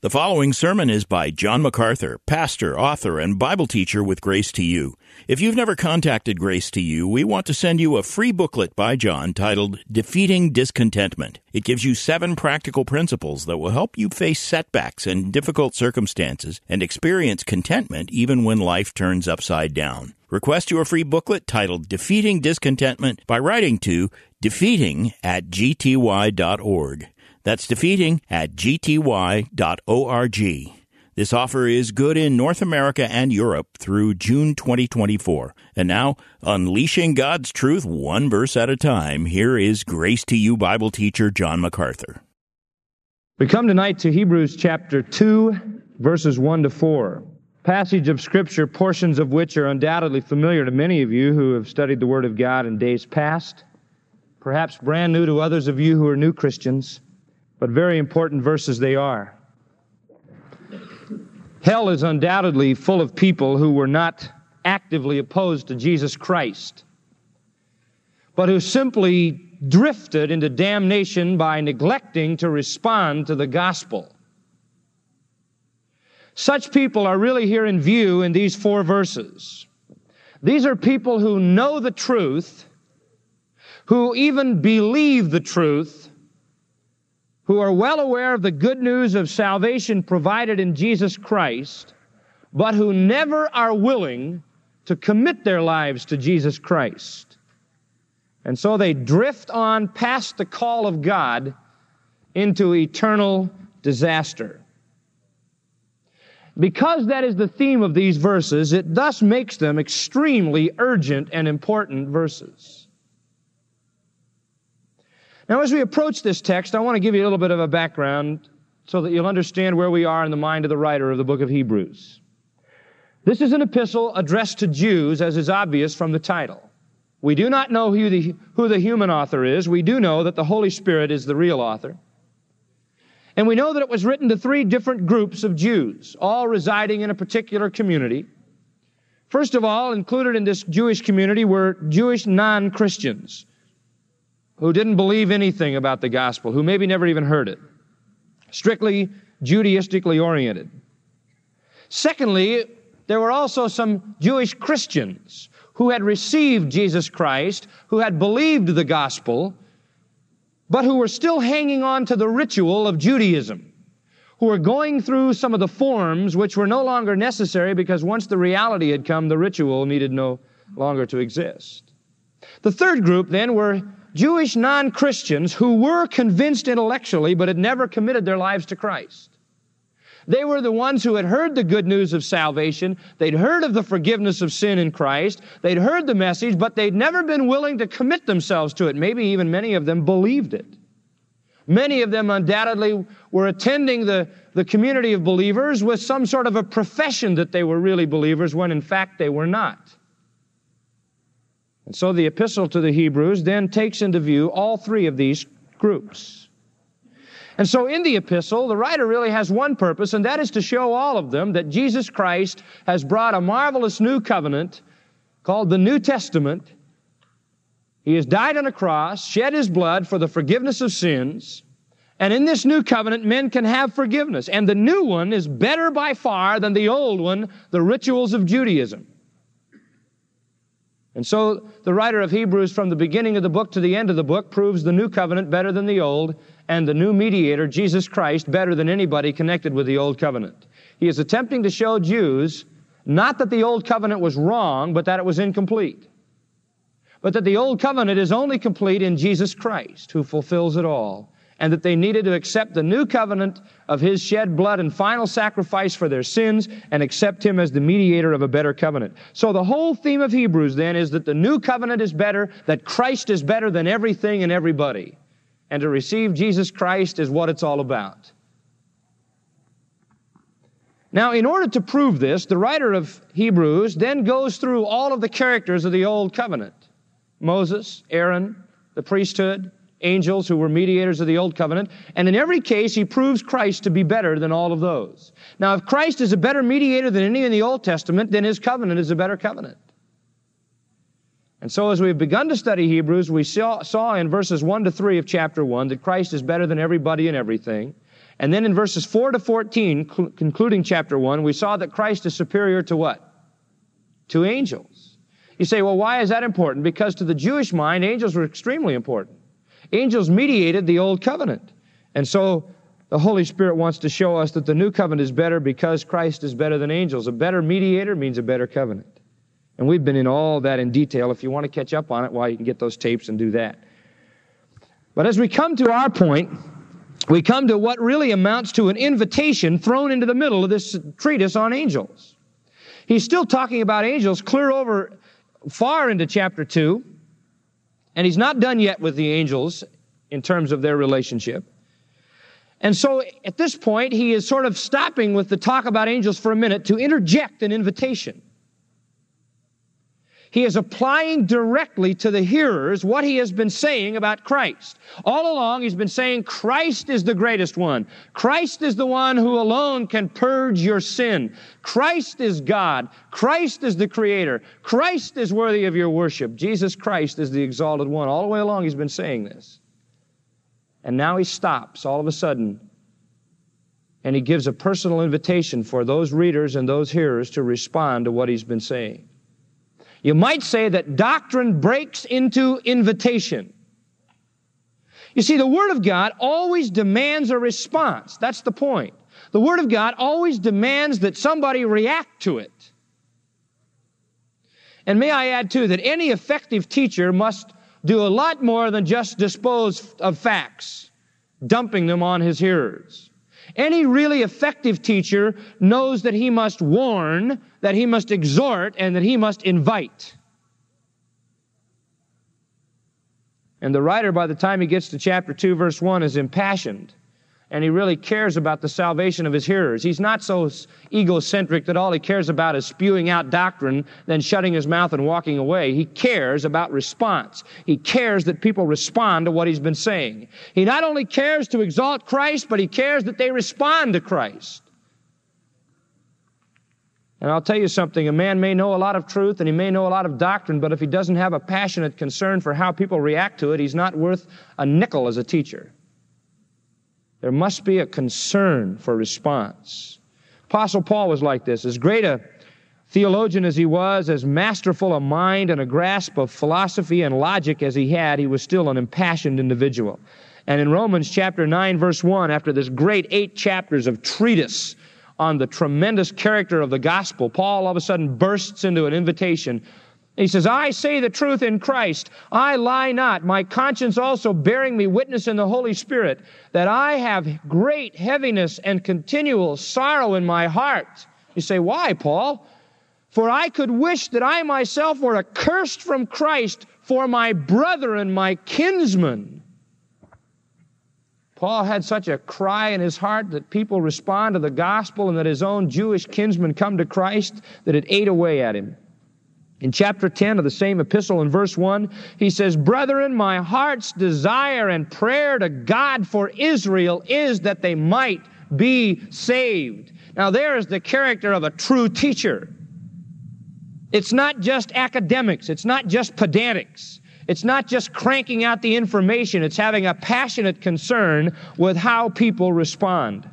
The following sermon is by John MacArthur, pastor, author, and Bible teacher with Grace to You. If you've never contacted Grace to You, we want to send you a free booklet by John titled Defeating Discontentment. It gives you 7 practical principles that will help you face setbacks and difficult circumstances and experience contentment even when life turns upside down. Request your free booklet titled Defeating Discontentment by writing to defeating@gty.org. That's defeating@gty.org. This offer is good in North America and Europe through June 2024. And now, unleashing God's truth one verse at a time, here is Grace to You Bible teacher John MacArthur. We come tonight to Hebrews chapter 2, verses 1 to 4. Passage of Scripture, portions of which are undoubtedly familiar to many of you who have studied the Word of God in days past, perhaps brand new to others of you who are new Christians, but very important verses they are. Hell is undoubtedly full of people who were not actively opposed to Jesus Christ, but who simply drifted into damnation by neglecting to respond to the gospel. Such people are really here in view in these 4 verses. These are people who know the truth, who even believe the truth, who are well aware of the good news of salvation provided in Jesus Christ, but who never are willing to commit their lives to Jesus Christ. And so they drift on past the call of God into eternal disaster. Because that is the theme of these verses, it thus makes them extremely urgent and important verses. Now, as we approach this text, I want to give you a little bit of a background so that you'll understand where we are in the mind of the writer of the book of Hebrews. This is an epistle addressed to Jews, as is obvious from the title. We do not know who the human author is. We do know that the Holy Spirit is the real author. And we know that it was written to 3 different groups of Jews, all residing in a particular community. First of all, included in this Jewish community were Jewish non-Christians who didn't believe anything about the gospel, who maybe never even heard it. Strictly Judaistically oriented. Secondly, there were also some Jewish Christians who had received Jesus Christ, who had believed the gospel, but who were still hanging on to the ritual of Judaism, who were going through some of the forms which were no longer necessary because once the reality had come, the ritual needed no longer to exist. The third group, then, were Jewish non-Christians who were convinced intellectually but had never committed their lives to Christ. They were the ones who had heard the good news of salvation. They'd heard of the forgiveness of sin in Christ. They'd heard the message, but they'd never been willing to commit themselves to it. Maybe even many of them believed it. Many of them undoubtedly were attending the community of believers with some sort of a profession that they were really believers when in fact they were not. And so the epistle to the Hebrews then takes into view all 3 of these groups. And so in the epistle, the writer really has one purpose, and that is to show all of them that Jesus Christ has brought a marvelous new covenant called the New Testament. He has died on a cross, shed His blood for the forgiveness of sins, and in this new covenant, men can have forgiveness. And the new one is better by far than the old one, the rituals of Judaism. And so the writer of Hebrews, from the beginning of the book to the end of the book, proves the new covenant better than the old, and the new mediator, Jesus Christ, better than anybody connected with the old covenant. He is attempting to show Jews not that the old covenant was wrong, but that it was incomplete. But that the old covenant is only complete in Jesus Christ, who fulfills it all. And that they needed to accept the new covenant of His shed blood and final sacrifice for their sins and accept Him as the mediator of a better covenant. So the whole theme of Hebrews then is that the new covenant is better, that Christ is better than everything and everybody. And to receive Jesus Christ is what it's all about. Now, in order to prove this, the writer of Hebrews then goes through all of the characters of the old covenant. Moses, Aaron, the priesthood, angels who were mediators of the old covenant, and in every case he proves Christ to be better than all of those. Now, if Christ is a better mediator than any in the Old Testament, then His covenant is a better covenant. And so as we've begun to study Hebrews, we saw in verses 1 to 3 of chapter 1 that Christ is better than everybody and everything. And then in verses 4 to 14, concluding chapter 1, we saw that Christ is superior to what? To angels. You say, well, why is that important? Because to the Jewish mind, angels were extremely important. Angels mediated the old covenant. And so the Holy Spirit wants to show us that the new covenant is better because Christ is better than angels. A better mediator means a better covenant. And we've been in all that in detail. If you want to catch up on it, well, you can get those tapes and do that. But as we come to our point, we come to what really amounts to an invitation thrown into the middle of this treatise on angels. He's still talking about angels clear over far into chapter 2, and he's not done yet with the angels in terms of their relationship. And so at this point, he is sort of stopping with the talk about angels for a minute to interject an invitation. He is applying directly to the hearers what he has been saying about Christ. All along, he's been saying Christ is the greatest one. Christ is the one who alone can purge your sin. Christ is God. Christ is the Creator. Christ is worthy of your worship. Jesus Christ is the exalted one. All the way along, he's been saying this. And now he stops all of a sudden, and he gives a personal invitation for those readers and those hearers to respond to what he's been saying. You might say that doctrine breaks into invitation. You see, the Word of God always demands a response. That's the point. The Word of God always demands that somebody react to it. And may I add, too, that any effective teacher must do a lot more than just dispose of facts, dumping them on his hearers. Any really effective teacher knows that he must warn, that he must exhort, and that he must invite. And the writer, by the time he gets to chapter 2, verse 1, is impassioned. And he really cares about the salvation of his hearers. He's not so egocentric that all he cares about is spewing out doctrine, then shutting his mouth and walking away. He cares about response. He cares that people respond to what he's been saying. He not only cares to exalt Christ, but he cares that they respond to Christ. And I'll tell you something, a man may know a lot of truth and he may know a lot of doctrine, but if he doesn't have a passionate concern for how people react to it, he's not worth a nickel as a teacher. There must be a concern for response. Apostle Paul was like this. As great a theologian as he was, as masterful a mind and a grasp of philosophy and logic as he was still an impassioned individual. And in Romans chapter 9, verse 1, after this great 8 chapters of treatise on the tremendous character of the gospel, Paul all of a sudden bursts into an invitation. He says, I say the truth in Christ. I lie not. My conscience also bearing me witness in the Holy Spirit, that I have great heaviness and continual sorrow in my heart. You say, why, Paul? For I could wish that I myself were accursed from Christ for my brother and my kinsman. Paul had such a cry in his heart that people respond to the gospel and that his own Jewish kinsmen come to Christ, that it ate away at him. In chapter 10 of the same epistle, in verse 1, he says, Brethren, my heart's desire and prayer to God for Israel is that they might be saved. Now there is the character of a true teacher. It's not just academics. It's not just pedantics. It's not just cranking out the information. It's having a passionate concern with how people respond.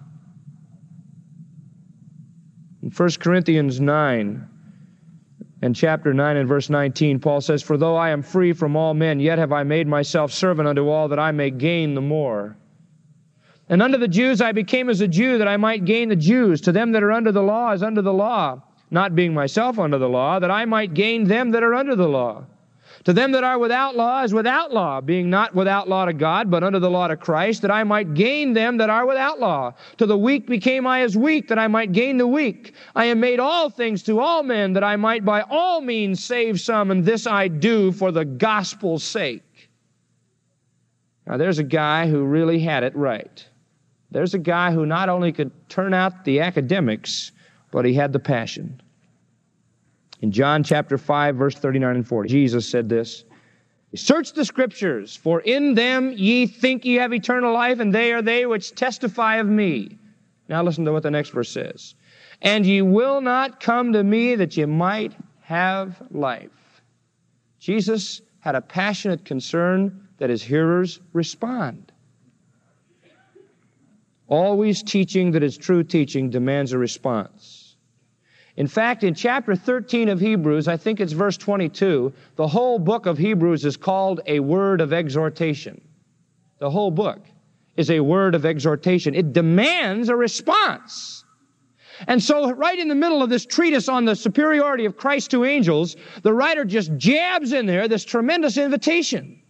In 1 Corinthians 9, and chapter 9 and verse 19, Paul says, For though I am free from all men, yet have I made myself servant unto all, that I may gain the more. And unto the Jews I became as a Jew, that I might gain the Jews. To them that are under the law as under the law, not being myself under the law, that I might gain them that are under the law. To them that are without law as without law, being not without law to God, but under the law to Christ, that I might gain them that are without law. To the weak became I as weak, that I might gain the weak. I am made all things to all men, that I might by all means save some, and this I do for the gospel's sake. Now there's a guy who really had it right. There's a guy who not only could turn out the academics, but he had the passion. In John chapter 5, verse 39 and 40, Jesus said this, Search the Scriptures, for in them ye think ye have eternal life, and they are they which testify of me. Now listen to what the next verse says. And ye will not come to me that ye might have life. Jesus had a passionate concern that his hearers respond. Always teaching that is true teaching demands a response. In fact, in chapter 13 of Hebrews, I think it's verse 22, the whole book of Hebrews is called a word of exhortation. The whole book is a word of exhortation. It demands a response. And so right in the middle of this treatise on the superiority of Christ to angels, the writer just jabs in there this tremendous invitation.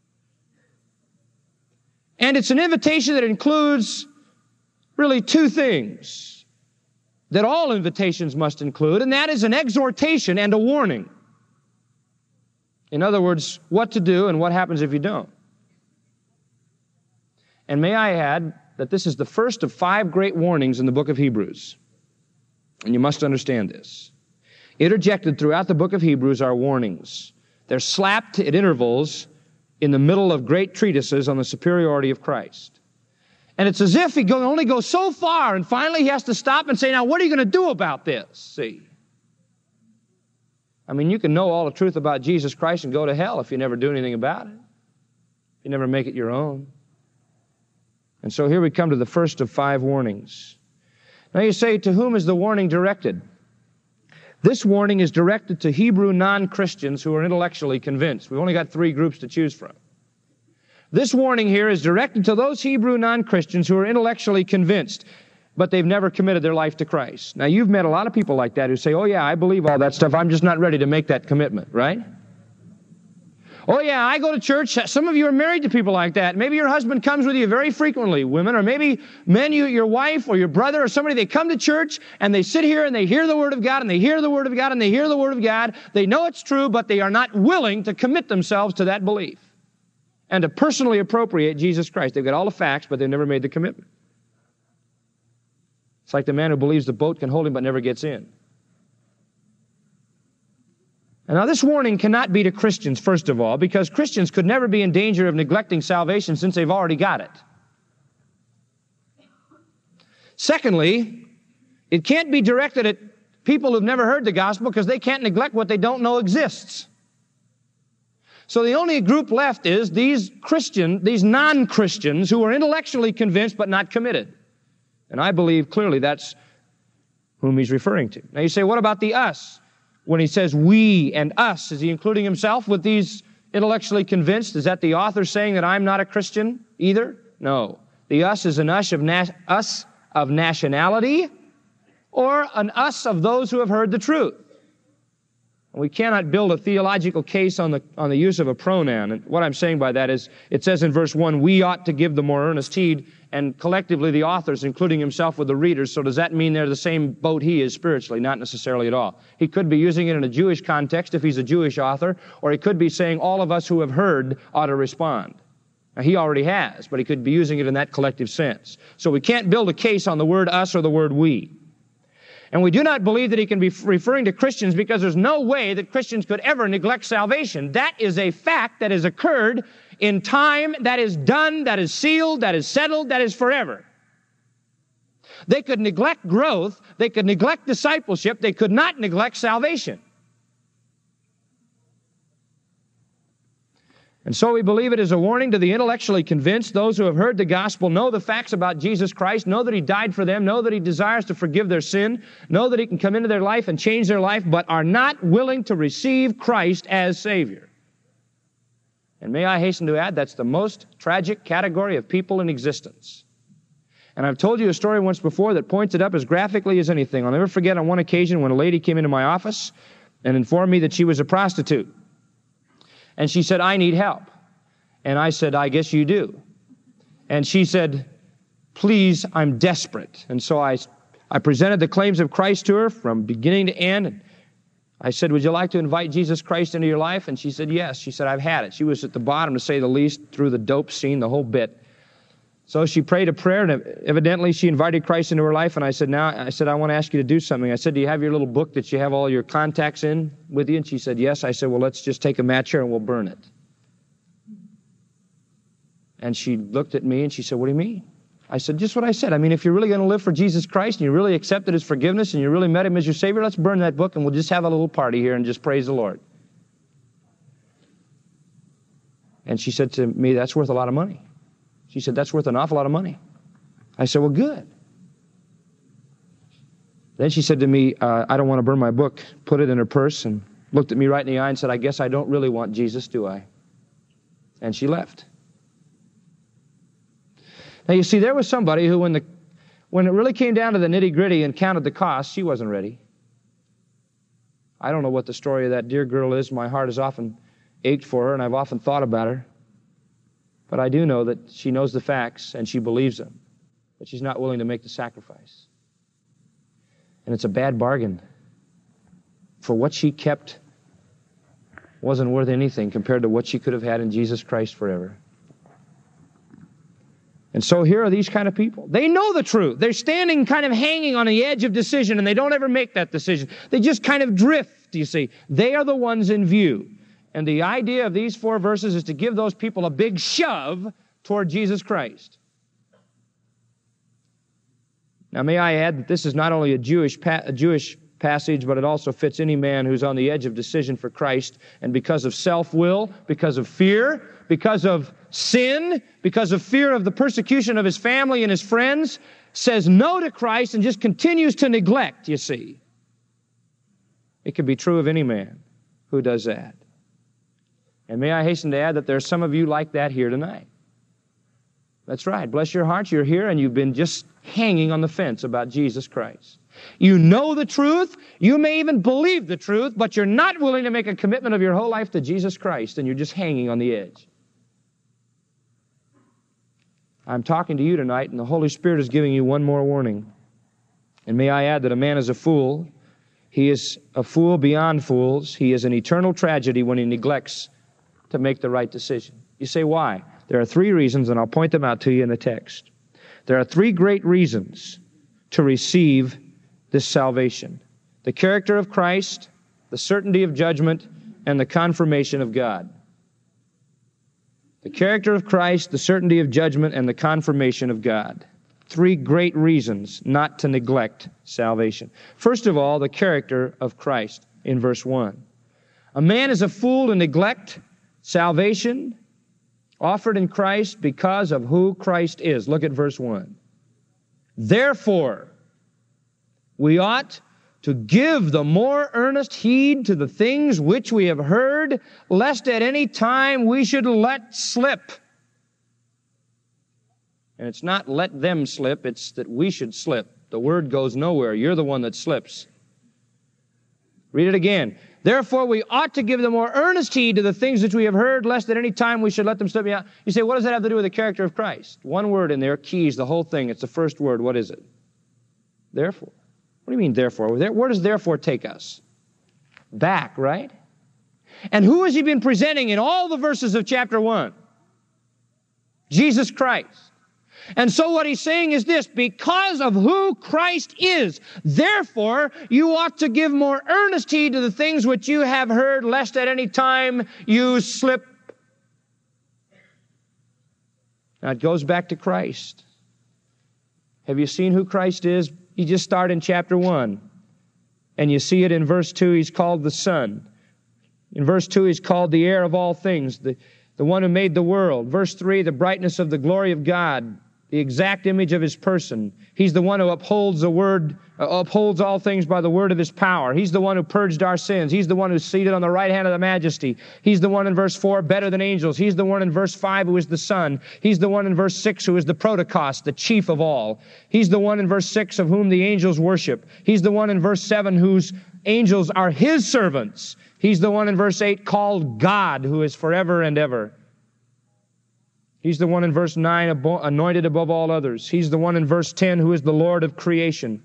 And it's an invitation that includes really two things that all invitations must include, and that is an exhortation and a warning. In other words, what to do and what happens if you don't. And may I add that this is the first of 5 great warnings in the book of Hebrews. And you must understand this. Interjected throughout the book of Hebrews are warnings. They're slapped at intervals in the middle of great treatises on the superiority of Christ. And it's as if he only goes so far, and finally he has to stop and say, now what are you going to do about this? See? I mean, you can know all the truth about Jesus Christ and go to hell if you never do anything about it. If you never make it your own. And so here we come to the first of 5 warnings. Now you say, to whom is the warning directed? This warning is directed to Hebrew non-Christians who are intellectually convinced. We've only got 3 groups to choose from. This warning here is directed to those Hebrew non-Christians who are intellectually convinced, but they've never committed their life to Christ. Now you've met a lot of people like that who say, oh yeah, I believe all that stuff, I'm just not ready to make that commitment, right? Oh yeah, I go to church. Some of you are married to people like that. Maybe your husband comes with you very frequently, women, or maybe men, your wife or your brother or somebody, they come to church and they sit here and they hear the Word of God and they hear the Word of God and they hear the Word of God. They know it's true, but they are not willing to commit themselves to that belief and to personally appropriate Jesus Christ. They've got all the facts, but they've never made the commitment. It's like the man who believes the boat can hold him but never gets in. And now this warning cannot be to Christians, first of all, because Christians could never be in danger of neglecting salvation since they've already got it. Secondly, it can't be directed at people who've never heard the gospel because they can't neglect what they don't know exists. So the only group left is these non-Christians who are intellectually convinced but not committed. And I believe clearly that's whom he's referring to. Now you say, what about the us? When he says we and us, is he including himself with these intellectually convinced? Is that the author saying that I'm not a Christian either? No. The us is an us of nationality or an us of those who have heard the truth. We cannot build a theological case on the use of a pronoun. And what I'm saying by that is, it says in verse 1, we ought to give the more earnest heed, and collectively the authors, including himself with the readers. So does that mean they're the same boat he is spiritually? Not necessarily at all. He could be using it in a Jewish context if he's a Jewish author, or he could be saying all of us who have heard ought to respond. Now, he already has, but he could be using it in that collective sense. So we can't build a case on the word us or the word we. And we do not believe that he can be referring to Christians because there's no way that Christians could ever neglect salvation. That is a fact that has occurred in time, that is done, that is sealed, that is settled, that is forever. They could neglect growth, they could neglect discipleship, they could not neglect salvation. And so we believe it is a warning to the intellectually convinced, those who have heard the gospel, know the facts about Jesus Christ, know that he died for them, know that he desires to forgive their sin, know that he can come into their life and change their life, but are not willing to receive Christ as Savior. And may I hasten to add, that's the most tragic category of people in existence. And I've told you a story once before that points it up as graphically as anything. I'll never forget on one occasion when a lady came into my office and informed me that she was a prostitute. And she said, I need help. And I said, I guess you do. And she said, please, I'm desperate. And so I presented the claims of Christ to her from beginning to end. And I said, would you like to invite Jesus Christ into your life? And she said, yes. She said, I've had it. She was at the bottom, to say the least, through the dope scene, the whole bit. So she prayed a prayer, and evidently she invited Christ into her life. And I said, I want to ask you to do something. I said, do you have your little book that you have all your contacts in with you? And she said, yes. I said, well, let's just take a match here and we'll burn it. And she looked at me and she said, what do you mean? I said, just what I said. I mean, if you're really going to live for Jesus Christ and you really accepted his forgiveness and you really met him as your Savior, let's burn that book and we'll just have a little party here and just praise the Lord. And she said to me, that's worth a lot of money. She said, that's worth an awful lot of money. I said, well, good. Then she said to me, I don't want to burn my book. Put it in her purse and looked at me right in the eye and said, I guess I don't really want Jesus, do I? And she left. Now, you see, there was somebody who, when it really came down to the nitty-gritty and counted the cost, she wasn't ready. I don't know what the story of that dear girl is. My heart has often ached for her, and I've often thought about her. But I do know that she knows the facts, and she believes them. But she's not willing to make the sacrifice. And it's a bad bargain. For what she kept wasn't worth anything compared to what she could have had in Jesus Christ forever. And so here are these kind of people. They know the truth. They're standing kind of hanging on the edge of decision, and they don't ever make that decision. They just kind of drift, you see. They are the ones in view. And the idea of these 4 verses is to give those people a big shove toward Jesus Christ. Now, may I add that this is not only a Jewish passage, but it also fits any man who's on the edge of decision for Christ, and because of self-will, because of fear, because of sin, because of fear of the persecution of his family and his friends, says no to Christ and just continues to neglect, you see. It can be true of any man who does that. And may I hasten to add that there are some of you like that here tonight. That's right. Bless your hearts, you're here and you've been just hanging on the fence about Jesus Christ. You know the truth, you may even believe the truth, but you're not willing to make a commitment of your whole life to Jesus Christ, and you're just hanging on the edge. I'm talking to you tonight, and the Holy Spirit is giving you one more warning. And may I add that a man is a fool. He is a fool beyond fools. He is an eternal tragedy when he neglects to make the right decision. You say, why? There are 3 reasons, and I'll point them out to you in the text. There are 3 great reasons to receive this salvation: the character of Christ, the certainty of judgment, and the confirmation of God. The character of Christ, the certainty of judgment, and the confirmation of God. 3 great reasons not to neglect salvation. First of all, the character of Christ in verse 1. A man is a fool to neglect salvation offered in Christ because of who Christ is. Look at verse 1. Therefore, we ought to give the more earnest heed to the things which we have heard, lest at any time we should let slip. And it's not let them slip, it's that we should slip. The word goes nowhere. You're the one that slips. Read it again. Therefore, we ought to give the more earnest heed to the things which we have heard, lest at any time we should let them slip. You say, what does that have to do with the character of Christ? One word in there keys the whole thing. It's the first word. What is it? Therefore. What do you mean, therefore? Where does therefore take us? Back, right? And who has he been presenting in all the verses of chapter 1? Jesus Christ. And so what he's saying is this: because of who Christ is, therefore you ought to give more earnest heed to the things which you have heard, lest at any time you slip. Now it goes back to Christ. Have you seen who Christ is? You just start in chapter 1, and you see it in verse 2. He's called the Son. In verse 2, he's called the heir of all things, the one who made the world. Verse 3, the brightness of the glory of God, the exact image of his person. He's the one who upholds all things by the word of his power. He's the one who purged our sins. He's the one who's seated on the right hand of the majesty. He's the one in verse 4, better than angels. He's the one in verse 5 who is the Son. He's the one in verse 6 who is the Protokos, the chief of all. He's the one in verse 6 of whom the angels worship. He's the one in verse 7 whose angels are his servants. He's the one in verse 8 called God, who is forever and ever. He's the one in verse 9 anointed above all others. He's the one in verse 10 who is the Lord of creation.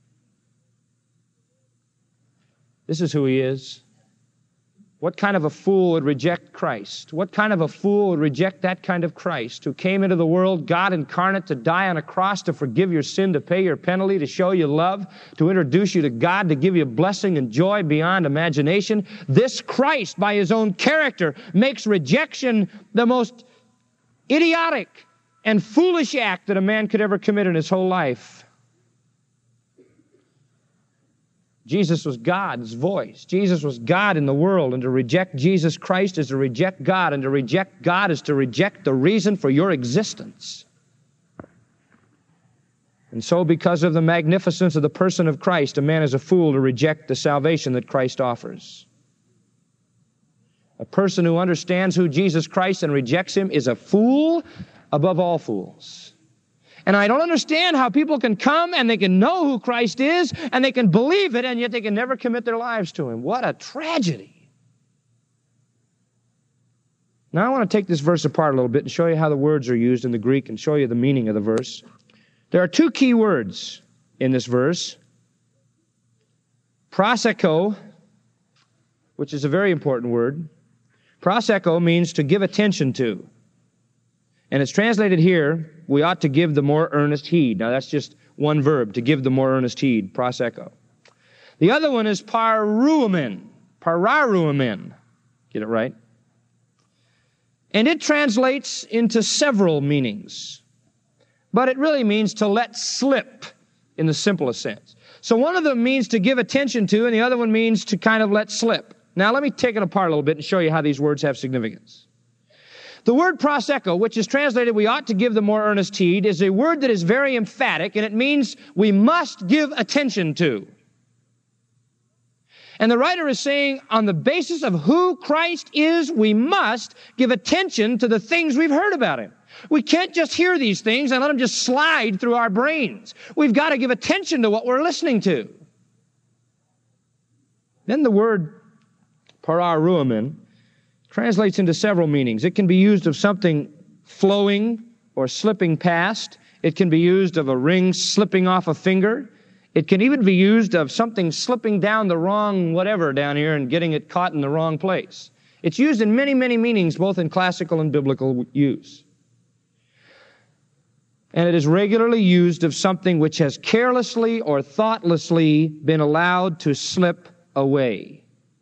This is who he is. What kind of a fool would reject Christ? What kind of a fool would reject that kind of Christ who came into the world, God incarnate, to die on a cross, to forgive your sin, to pay your penalty, to show you love, to introduce you to God, to give you blessing and joy beyond imagination? This Christ, by his own character, makes rejection the most idiotic and foolish act that a man could ever commit in his whole life. Jesus was God's voice. Jesus was God in the world, and to reject Jesus Christ is to reject God, and to reject God is to reject the reason for your existence. And so because of the magnificence of the person of Christ, a man is a fool to reject the salvation that Christ offers. A person who understands who Jesus Christ and rejects Him is a fool above all fools. And I don't understand how people can come and they can know who Christ is and they can believe it, and yet they can never commit their lives to Him. What a tragedy. Now I want to take this verse apart a little bit and show you how the words are used in the Greek and show you the meaning of the verse. There are two key words in this verse. Proseko, which is a very important word. Proseko means to give attention to. And it's translated here, we ought to give the more earnest heed. Now that's just one verb, to give the more earnest heed, proseko. The other one is pararuamen. Get it right? And it translates into several meanings. But it really means to let slip in the simplest sense. So one of them means to give attention to, and the other one means to kind of let slip. Now let me take it apart a little bit and show you how these words have significance. The word proseko, which is translated, we ought to give the more earnest heed, is a word that is very emphatic, and it means we must give attention to. And the writer is saying, on the basis of who Christ is, we must give attention to the things we've heard about Him. We can't just hear these things and let them just slide through our brains. We've got to give attention to what we're listening to. Then the word pararuamen translates into several meanings. It can be used of something flowing or slipping past. It can be used of a ring slipping off a finger. It can even be used of something slipping down the wrong whatever down here and getting it caught in the wrong place. It's used in many, many meanings, both in classical and biblical use. And it is regularly used of something which has carelessly or thoughtlessly been allowed to slip away.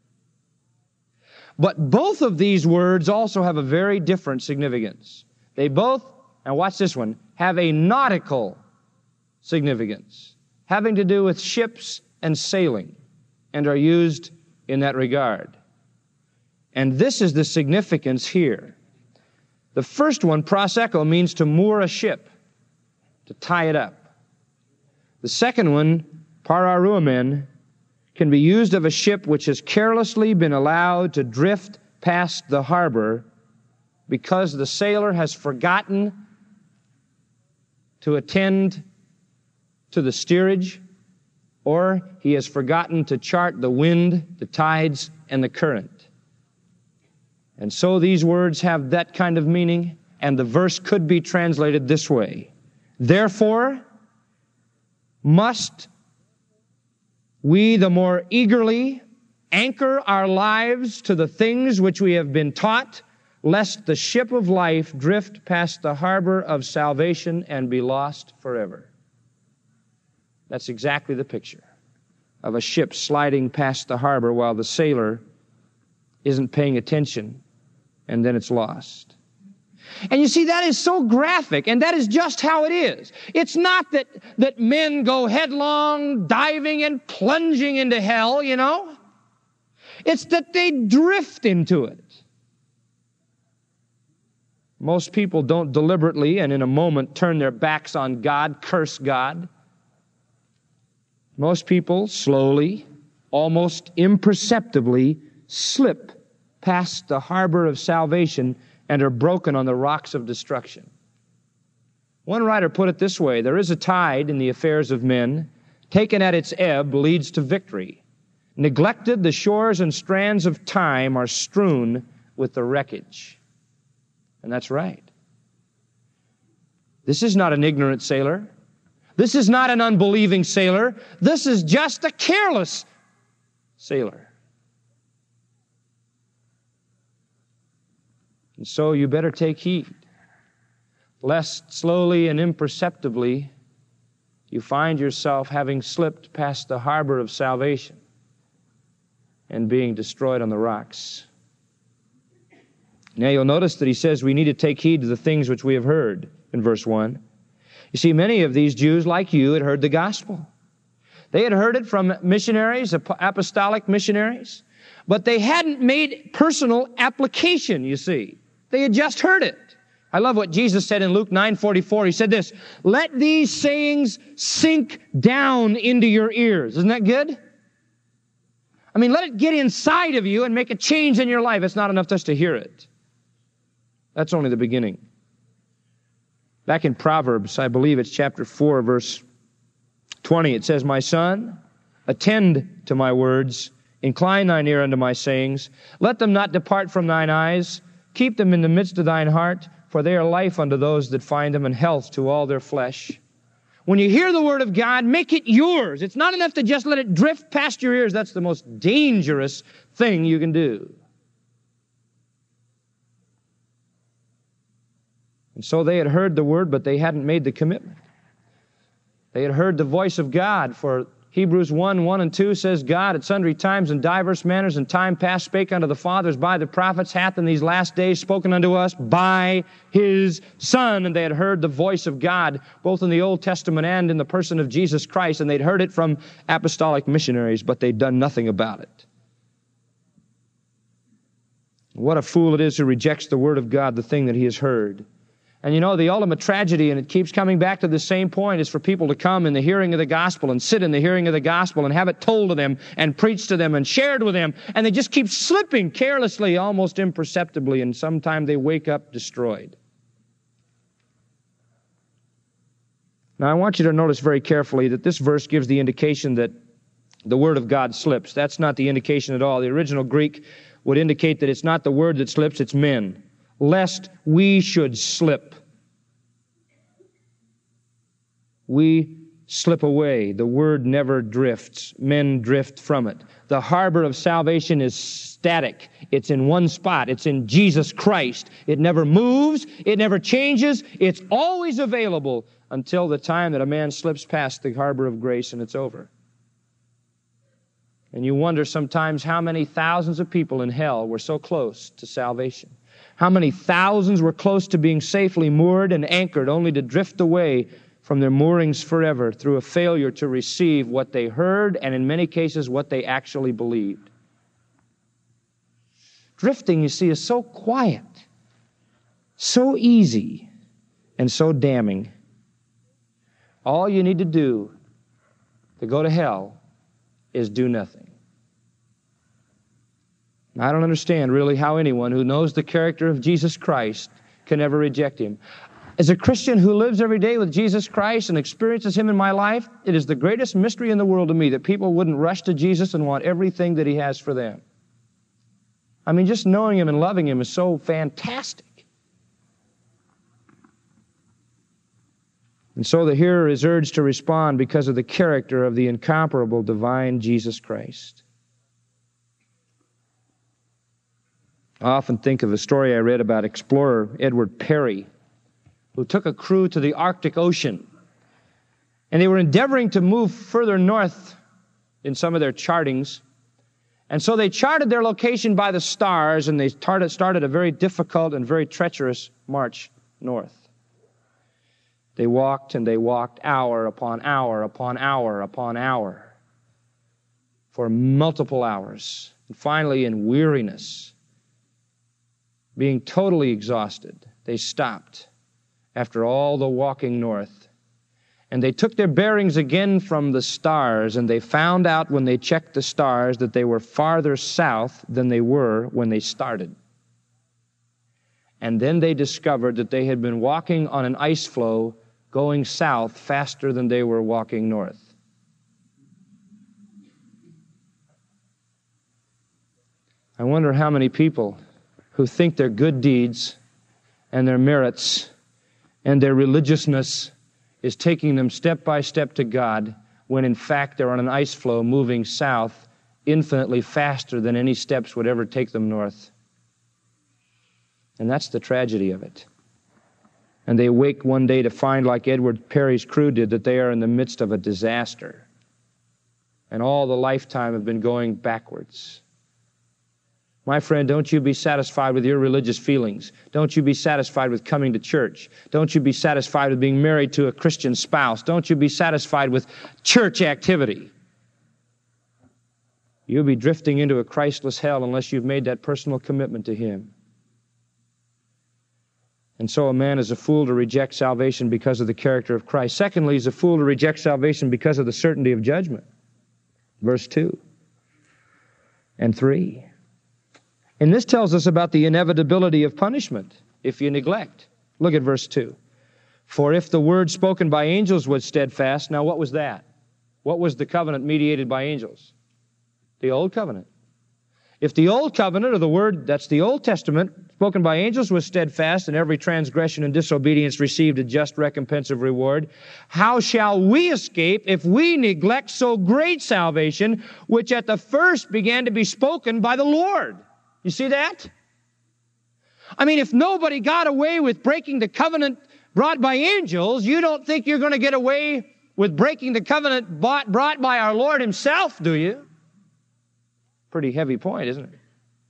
But both of these words also have a very different significance. They both, now watch this one, have a nautical significance, having to do with ships and sailing, and are used in that regard. And this is the significance here. The first one, proseko, means to moor a ship, to tie it up. The second one, pararuamen, can be used of a ship which has carelessly been allowed to drift past the harbor because the sailor has forgotten to attend to the steerage, or he has forgotten to chart the wind, the tides, and the current. And so these words have that kind of meaning, and the verse could be translated this way. Therefore, must we the more eagerly anchor our lives to the things which we have been taught, lest the ship of life drift past the harbor of salvation and be lost forever. That's exactly the picture of a ship sliding past the harbor while the sailor isn't paying attention, and then it's lost. And you see, that is so graphic, and that is just how it is. It's not that men go headlong, diving and plunging into hell, you know. It's that they drift into it. Most people don't deliberately and in a moment turn their backs on God, curse God. Most people slowly, almost imperceptibly, slip past the harbor of salvation and are broken on the rocks of destruction. One writer put it this way: there is a tide in the affairs of men, taken at its ebb leads to victory. Neglected, the shores and strands of time are strewn with the wreckage. And that's right. This is not an ignorant sailor. This is not an unbelieving sailor. This is just a careless sailor. And so you better take heed, lest slowly and imperceptibly you find yourself having slipped past the harbor of salvation and being destroyed on the rocks. Now you'll notice that he says we need to take heed to the things which we have heard in verse 1. You see, many of these Jews, like you, had heard the gospel. They had heard it from missionaries, apostolic missionaries, but they hadn't made personal application, you see. They had just heard it. I love what Jesus said in Luke 9:44. He said this, "Let these sayings sink down into your ears." Isn't that good? I mean, let it get inside of you and make a change in your life. It's not enough just to hear it. That's only the beginning. Back in Proverbs, I believe it's chapter 4, verse 20, it says, "My son, attend to my words, incline thine ear unto my sayings. Let them not depart from thine eyes. Keep them in the midst of thine heart, for they are life unto those that find them, and health to all their flesh." When you hear the Word of God, make it yours. It's not enough to just let it drift past your ears. That's the most dangerous thing you can do. And so they had heard the Word, but they hadn't made the commitment. They had heard the voice of God, for Hebrews 1:1 and 2 says, "God at sundry times and divers manners in time past spake unto the fathers by the prophets, hath in these last days spoken unto us by His Son." And they had heard the voice of God, both in the Old Testament and in the person of Jesus Christ, and they'd heard it from apostolic missionaries, but they'd done nothing about it. What a fool it is who rejects the Word of God, the thing that he has heard. And you know, the ultimate tragedy, and it keeps coming back to the same point, is for people to come in the hearing of the gospel and sit in the hearing of the gospel and have it told to them and preached to them and shared with them, and they just keep slipping carelessly, almost imperceptibly, and sometime they wake up destroyed. Now, I want you to notice very carefully that this verse gives the indication that the Word of God slips. That's not the indication at all. The original Greek would indicate that it's not the Word that slips, it's men. Lest we should slip. We slip away. The Word never drifts. Men drift from it. The harbor of salvation is static. It's in one spot. It's in Jesus Christ. It never moves. It never changes. It's always available until the time that a man slips past the harbor of grace and it's over. And you wonder sometimes how many thousands of people in hell were so close to salvation. How many thousands were close to being safely moored and anchored, only to drift away from their moorings forever through a failure to receive what they heard, and in many cases what they actually believed. Drifting, you see, is so quiet, so easy, and so damning. All you need to do to go to hell is do nothing. I don't understand really how anyone who knows the character of Jesus Christ can ever reject Him. As a Christian who lives every day with Jesus Christ and experiences Him in my life, it is the greatest mystery in the world to me that people wouldn't rush to Jesus and want everything that He has for them. I mean, just knowing Him and loving Him is so fantastic. And so the hearer is urged to respond because of the character of the incomparable divine Jesus Christ. I often think of a story I read about explorer Edward Perry, who took a crew to the Arctic Ocean. And they were endeavoring to move further north in some of their chartings. And so they charted their location by the stars, and they started a very difficult and very treacherous march north. They walked and they walked hour upon hour upon hour upon hour for multiple hours. And finally, in weariness, being totally exhausted, they stopped after all the walking north. And they took their bearings again from the stars, and they found out when they checked the stars that they were farther south than they were when they started. And then they discovered that they had been walking on an ice floe going south faster than they were walking north. I wonder how many people who think their good deeds and their merits and their religiousness is taking them step by step to God, when in fact they're on an ice floe moving south infinitely faster than any steps would ever take them north. And that's the tragedy of it. And they wake one day to find, like Edward Perry's crew did, that they are in the midst of a disaster. And all the lifetime have been going backwards. My friend, don't you be satisfied with your religious feelings. Don't you be satisfied with coming to church. Don't you be satisfied with being married to a Christian spouse. Don't you be satisfied with church activity. You'll be drifting into a Christless hell unless you've made that personal commitment to Him. And so a man is a fool to reject salvation because of the character of Christ. Secondly, he's a fool to reject salvation because of the certainty of judgment. Verse 2 and 3. And this tells us about the inevitability of punishment if you neglect. Look at verse 2. For if the word spoken by angels was steadfast, now what was that? What was the covenant mediated by angels? The Old Covenant. If the Old Covenant, or the word, that's the Old Testament, spoken by angels was steadfast, and every transgression and disobedience received a just recompense of reward, how shall we escape if we neglect so great salvation, which at the first began to be spoken by the Lord? You see that? I mean, if nobody got away with breaking the covenant brought by angels, you don't think you're going to get away with breaking the covenant brought by our Lord Himself, do you? Pretty heavy point, isn't it?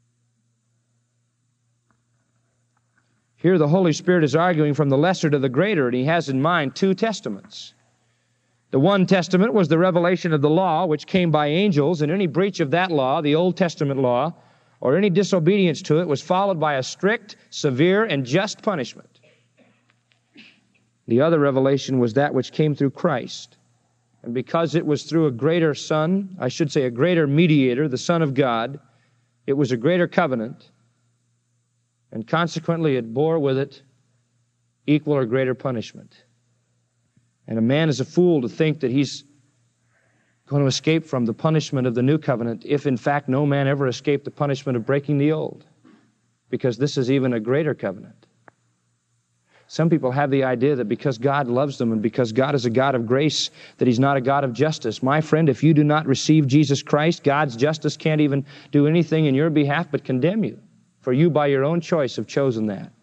Here the Holy Spirit is arguing from the lesser to the greater, and He has in mind two testaments. The one testament was the revelation of the law, which came by angels, and any breach of that law, the Old Testament law, or any disobedience to it was followed by a strict, severe, and just punishment. The other revelation was that which came through Christ. And because it was through a greater Son, I should say a greater mediator, the Son of God, it was a greater covenant, and consequently it bore with it equal or greater punishment. And a man is a fool to think that he's going to escape from the punishment of the new covenant if in fact no man ever escaped the punishment of breaking the old, because this is even a greater covenant. Some people have the idea that because God loves them and because God is a God of grace, that He's not a God of justice. My friend, if you do not receive Jesus Christ, God's justice can't even do anything in your behalf but condemn you, for you by your own choice have chosen that.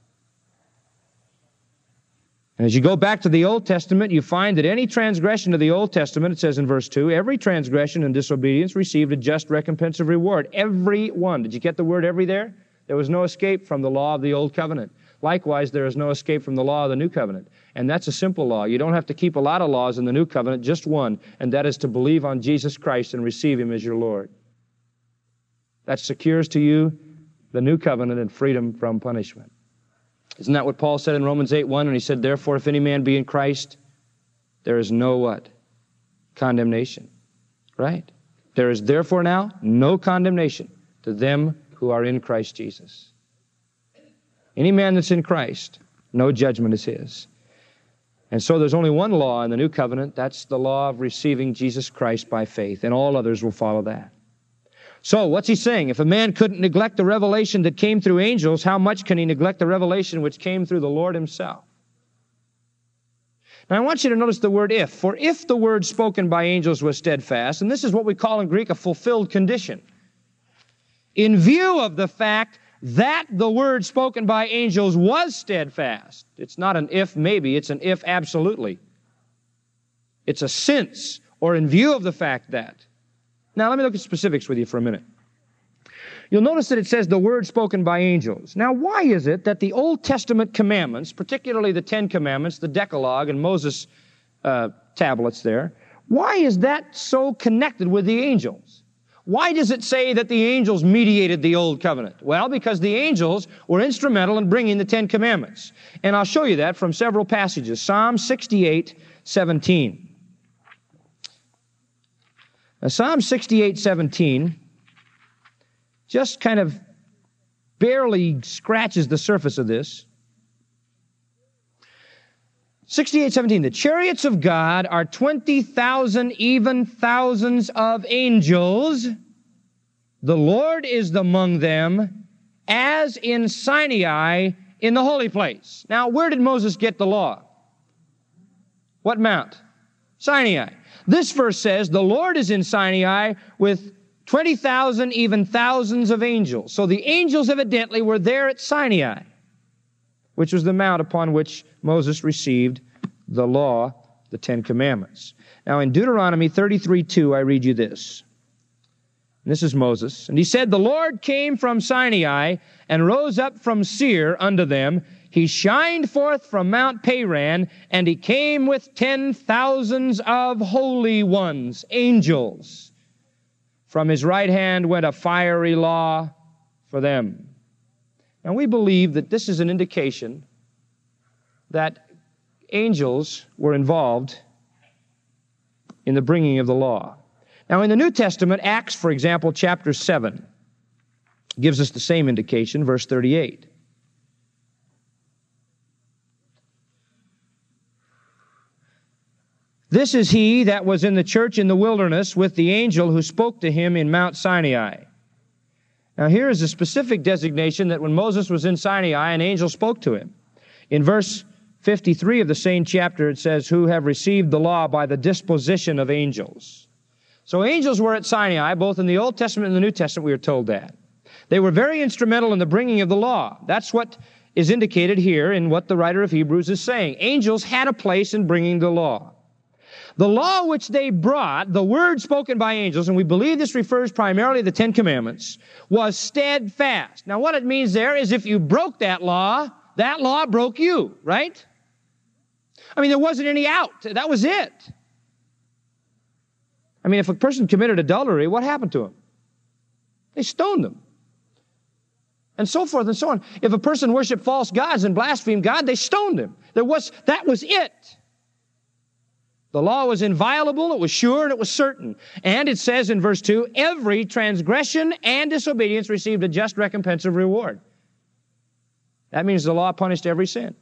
And as you go back to the Old Testament, you find that any transgression of the Old Testament, it says in verse 2, every transgression and disobedience received a just recompense of reward. Every one. Did you get the word every there? There was no escape from the law of the Old Covenant. Likewise, there is no escape from the law of the New Covenant. And that's a simple law. You don't have to keep a lot of laws in the New Covenant, just one, and that is to believe on Jesus Christ and receive Him as your Lord. That secures to you the New Covenant and freedom from punishment. Isn't that what Paul said in Romans 8:1 when he said, therefore, if any man be in Christ, there is no what? Condemnation. Right? There is therefore now no condemnation to them who are in Christ Jesus. Any man that's in Christ, no judgment is his. And so there's only one law in the New Covenant. That's the law of receiving Jesus Christ by faith, and all others will follow that. So what's he saying? If a man couldn't neglect the revelation that came through angels, how much can he neglect the revelation which came through the Lord Himself? Now I want you to notice the word if. For if the word spoken by angels was steadfast, and this is what we call in Greek a fulfilled condition, in view of the fact that the word spoken by angels was steadfast. It's not an if maybe, it's an if absolutely. It's a since, or in view of the fact that. Now let me look at specifics with you for a minute. You'll notice that it says the word spoken by angels. Now why is it that the Old Testament commandments, particularly the Ten Commandments, the Decalogue and Moses' tablets there, why is that so connected with the angels? Why does it say that the angels mediated the Old Covenant? Well, because the angels were instrumental in bringing the Ten Commandments. And I'll show you that from several passages. Psalm 68:17. Now, Psalm 68:17 just kind of barely scratches the surface of this. 68:17, the chariots of God are 20,000, even thousands of angels. The Lord is among them, as in Sinai in the holy place. Now, where did Moses get the law? What mount? Sinai. This verse says, the Lord is in Sinai with 20,000, even thousands of angels. So the angels evidently were there at Sinai, which was the mount upon which Moses received the law, the Ten Commandments. Now in Deuteronomy 33:2, I read you this. And this is Moses. And he said, the Lord came from Sinai and rose up from Seir unto them. He shined forth from Mount Paran, and He came with 10,000s of holy ones, angels. From His right hand went a fiery law for them. Now we believe that this is an indication that angels were involved in the bringing of the law. Now, in the New Testament, Acts, for example, chapter 7, gives us the same indication, verse 38. This is he that was in the church in the wilderness with the angel who spoke to him in Mount Sinai. Now, here is a specific designation that when Moses was in Sinai, an angel spoke to him. In verse 53 of the same chapter, it says, who have received the law by the disposition of angels. So angels were at Sinai, both in the Old Testament and the New Testament, we are told that. They were very instrumental in the bringing of the law. That's what is indicated here in what the writer of Hebrews is saying. Angels had a place in bringing the law. The law which they brought, the word spoken by angels, and we believe this refers primarily to the Ten Commandments, was steadfast. Now what it means there is if you broke that law broke you, right? I mean, there wasn't any out. That was it. I mean, if a person committed adultery, what happened to him? They stoned him. And so forth and so on. If a person worshiped false gods and blasphemed God, they stoned him. That was it. The law was inviolable, it was sure, and it was certain. And it says in verse 2, every transgression and disobedience received a just recompense of reward. That means the law punished every sin.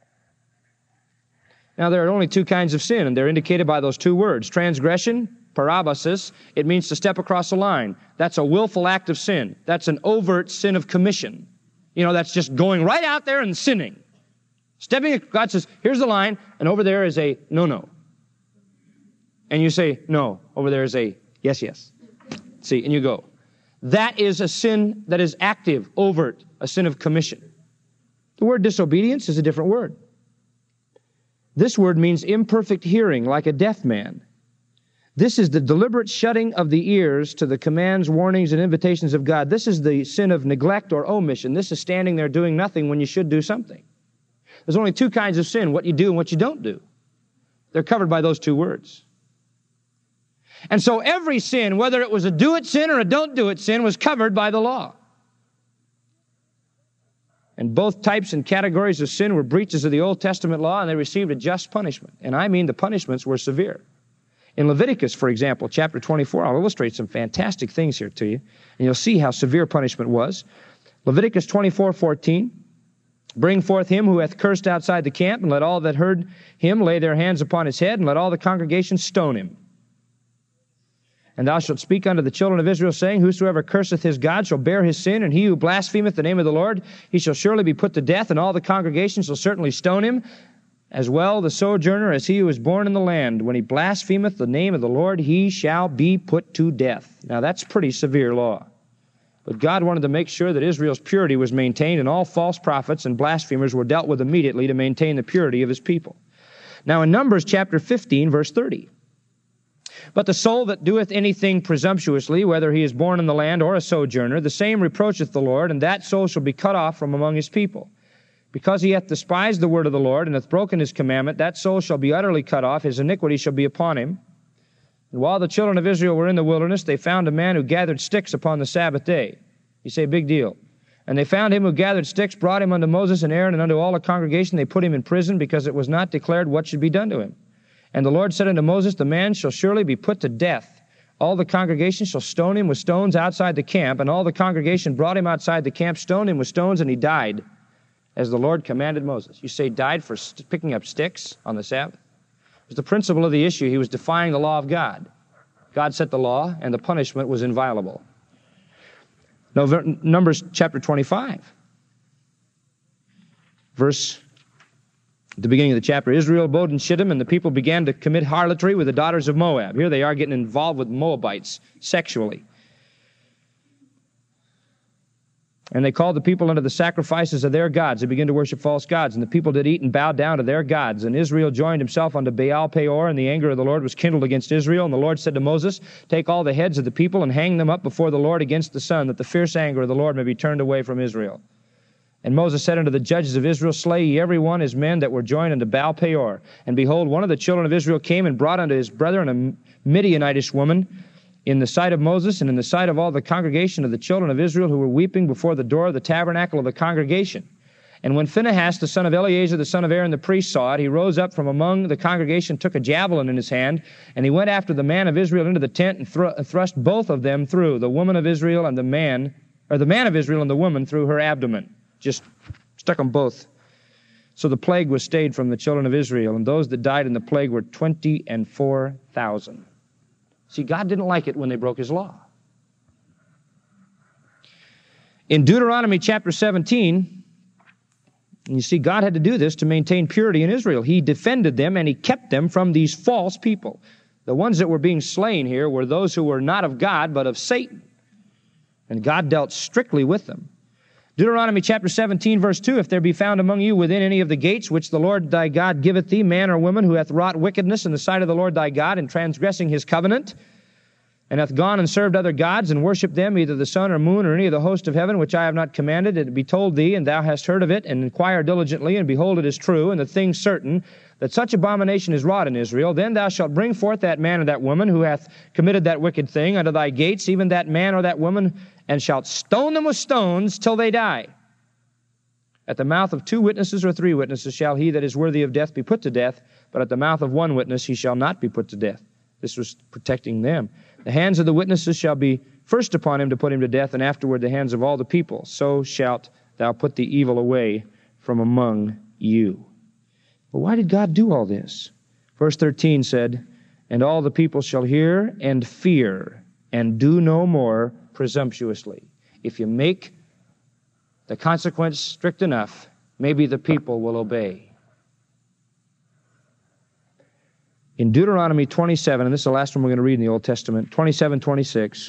Now, there are only two kinds of sin, and they're indicated by those two words. Transgression, parabasis, it means to step across a line. That's a willful act of sin. That's an overt sin of commission. That's just going right out there and sinning. God says, here's the line, and over there is a no. And you say, no, over there is a yes, yes. See, and you go. That is a sin that is active, overt, a sin of commission. The word disobedience is a different word. This word means imperfect hearing, like a deaf man. This is the deliberate shutting of the ears to the commands, warnings, and invitations of God. This is the sin of neglect or omission. This is standing there doing nothing when you should do something. There's only two kinds of sin, what you do and what you don't do. They're covered by those two words. And so every sin, whether it was a do-it sin or a don't-do-it sin, was covered by the law. And both types and categories of sin were breaches of the Old Testament law, and they received a just punishment. And I mean the punishments were severe. In Leviticus, for example, chapter 24, I'll illustrate some fantastic things here to you, and you'll see how severe punishment was. Leviticus 24:14, bring forth him who hath cursed outside the camp, and let all that heard him lay their hands upon his head, and let all the congregation stone him. And thou shalt speak unto the children of Israel, saying, whosoever curseth his God shall bear his sin, and he who blasphemeth the name of the Lord, he shall surely be put to death, and all the congregation shall certainly stone him, as well the sojourner as he who is born in the land. When he blasphemeth the name of the Lord, he shall be put to death. Now that's pretty severe law. But God wanted to make sure that Israel's purity was maintained, and all false prophets and blasphemers were dealt with immediately to maintain the purity of his people. Now in Numbers chapter 15, verse 30, but the soul that doeth anything presumptuously, whether he is born in the land or a sojourner, the same reproacheth the Lord, and that soul shall be cut off from among his people. Because he hath despised the word of the Lord, and hath broken his commandment, that soul shall be utterly cut off, his iniquity shall be upon him. And while the children of Israel were in the wilderness, they found a man who gathered sticks upon the Sabbath day. You say, big deal. And they found him who gathered sticks, brought him unto Moses and Aaron, and unto all the congregation. They put him in prison, because it was not declared what should be done to him. And the Lord said unto Moses, the man shall surely be put to death. All the congregation shall stone him with stones outside the camp. And all the congregation brought him outside the camp, stoned him with stones, and he died, as the Lord commanded Moses. You say died for picking up sticks on the Sabbath? It was the principle of the issue. He was defying the law of God. God set the law, and the punishment was inviolable. Numbers chapter 25. Verse at the beginning of the chapter, Israel abode in Shittim, and the people began to commit harlotry with the daughters of Moab. Here they are getting involved with Moabites sexually. And they called the people unto the sacrifices of their gods. They began to worship false gods. And the people did eat and bow down to their gods. And Israel joined himself unto Baal Peor, and the anger of the Lord was kindled against Israel. And the Lord said to Moses, take all the heads of the people and hang them up before the Lord against the sun, that the fierce anger of the Lord may be turned away from Israel. And Moses said unto the judges of Israel, slay ye every one his men that were joined unto Baal Peor. And behold, one of the children of Israel came and brought unto his brethren a Midianitish woman, in the sight of Moses and in the sight of all the congregation of the children of Israel, who were weeping before the door of the tabernacle of the congregation. And when Phinehas, the son of Eleazar, the son of Aaron, the priest, saw it, he rose up from among the congregation, took a javelin in his hand, and he went after the man of Israel into the tent and thrust both of them through, the woman of Israel and the man of Israel and the woman through her abdomen. Just stuck them both. So the plague was stayed from the children of Israel, and those that died in the plague were 24,000. See, God didn't like it when they broke his law. In Deuteronomy chapter 17, you see, God had to do this to maintain purity in Israel. He defended them and he kept them from these false people. The ones that were being slain here were those who were not of God, but of Satan. And God dealt strictly with them. Deuteronomy chapter 17, verse 2, if there be found among you within any of the gates which the Lord thy God giveth thee, man or woman who hath wrought wickedness in the sight of the Lord thy God, in transgressing his covenant, and hath gone and served other gods, and worshipped them, either the sun or moon, or any of the host of heaven, which I have not commanded, it be told thee, and thou hast heard of it, and inquire diligently, and behold, it is true, and the thing certain, that such abomination is wrought in Israel, then thou shalt bring forth that man or that woman who hath committed that wicked thing unto thy gates, even that man or that woman, and shalt stone them with stones till they die. At the mouth of 2 witnesses or 3 witnesses shall he that is worthy of death be put to death, but at the mouth of 1 witness he shall not be put to death. This was protecting them. The hands of the witnesses shall be first upon him to put him to death, and afterward the hands of all the people. So shalt thou put the evil away from among you. But why did God do all this? Verse 13 said, and all the people shall hear and fear, and do no more presumptuously. If you make the consequence strict enough, maybe the people will obey. In Deuteronomy 27, and this is the last one we're going to read in the Old Testament, 27:26,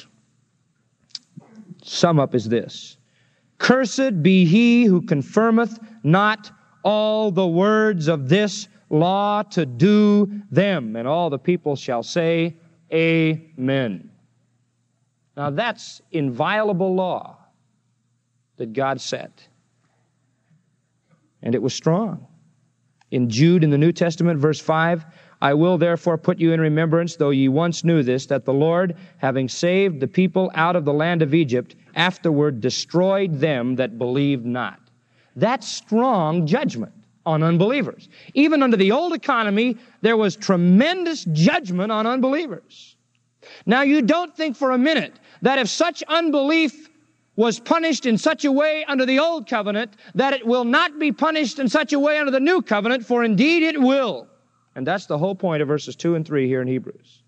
sum up is this: cursed be he who confirmeth not all the words of this law to do them. And all the people shall say, Amen. Now that's inviolable law that God set. And it was strong. In Jude in the New Testament, verse 5, I will therefore put you in remembrance, though ye once knew this, that the Lord, having saved the people out of the land of Egypt, afterward destroyed them that believed not. That's strong judgment on unbelievers. Even under the old economy, there was tremendous judgment on unbelievers. Now, you don't think for a minute that if such unbelief was punished in such a way under the old covenant, that it will not be punished in such a way under the new covenant, for indeed it will. And that's the whole point of verses 2 and 3 here in Hebrews.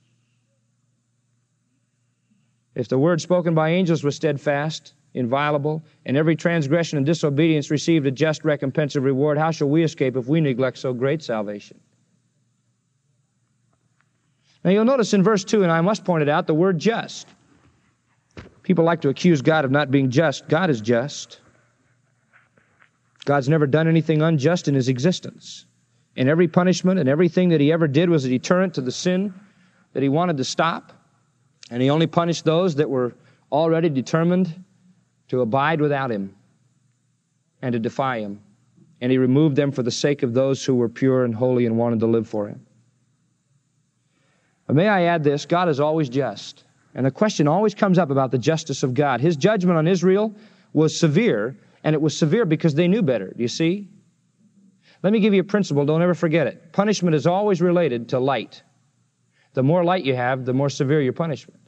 If the word spoken by angels was steadfast, inviolable, and every transgression and disobedience received a just recompense of reward, how shall we escape if we neglect so great salvation? Now you'll notice in verse 2, and I must point it out, the word just. People like to accuse God of not being just. God is just. God's never done anything unjust in his existence. And every punishment and everything that he ever did was a deterrent to the sin that he wanted to stop. And he only punished those that were already determined to abide without him and to defy him. And he removed them for the sake of those who were pure and holy and wanted to live for him. But may I add this, God is always just. And the question always comes up about the justice of God. His judgment on Israel was severe, and it was severe because they knew better. Do you see? Let me give you a principle. Don't ever forget it. Punishment is always related to light. The more light you have, the more severe your punishment.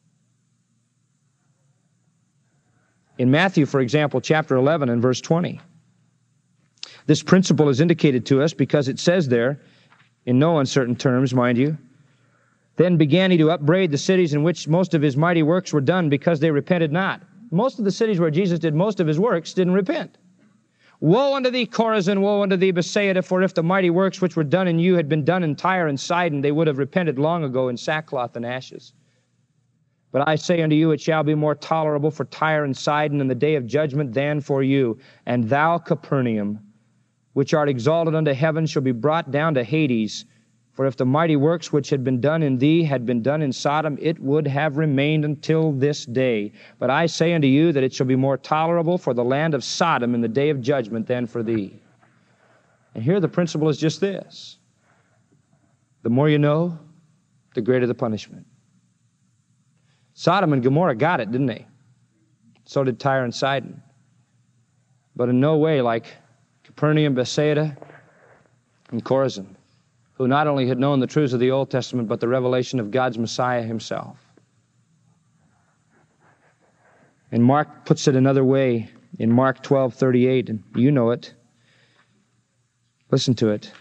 In Matthew, for example, chapter 11 and verse 20, this principle is indicated to us because it says there, in no uncertain terms, mind you, then began he to upbraid the cities in which most of his mighty works were done because they repented not. Most of the cities where Jesus did most of his works didn't repent. Woe unto thee, Chorazin, woe unto thee, Bethsaida, for if the mighty works which were done in you had been done in Tyre and Sidon, they would have repented long ago in sackcloth and ashes. But I say unto you, it shall be more tolerable for Tyre and Sidon in the day of judgment than for you. And thou, Capernaum, which art exalted unto heaven, shall be brought down to Hades. For if the mighty works which had been done in thee had been done in Sodom, it would have remained until this day. But I say unto you that it shall be more tolerable for the land of Sodom in the day of judgment than for thee. And here the principle is just this. The more you know, the greater the punishment. Sodom and Gomorrah got it, didn't they? So did Tyre and Sidon. But in no way like Capernaum, Bethsaida, and Chorazin, who not only had known the truths of the Old Testament, but the revelation of God's Messiah himself. And Mark puts it another way in Mark 12:38, and you know it. Listen to it.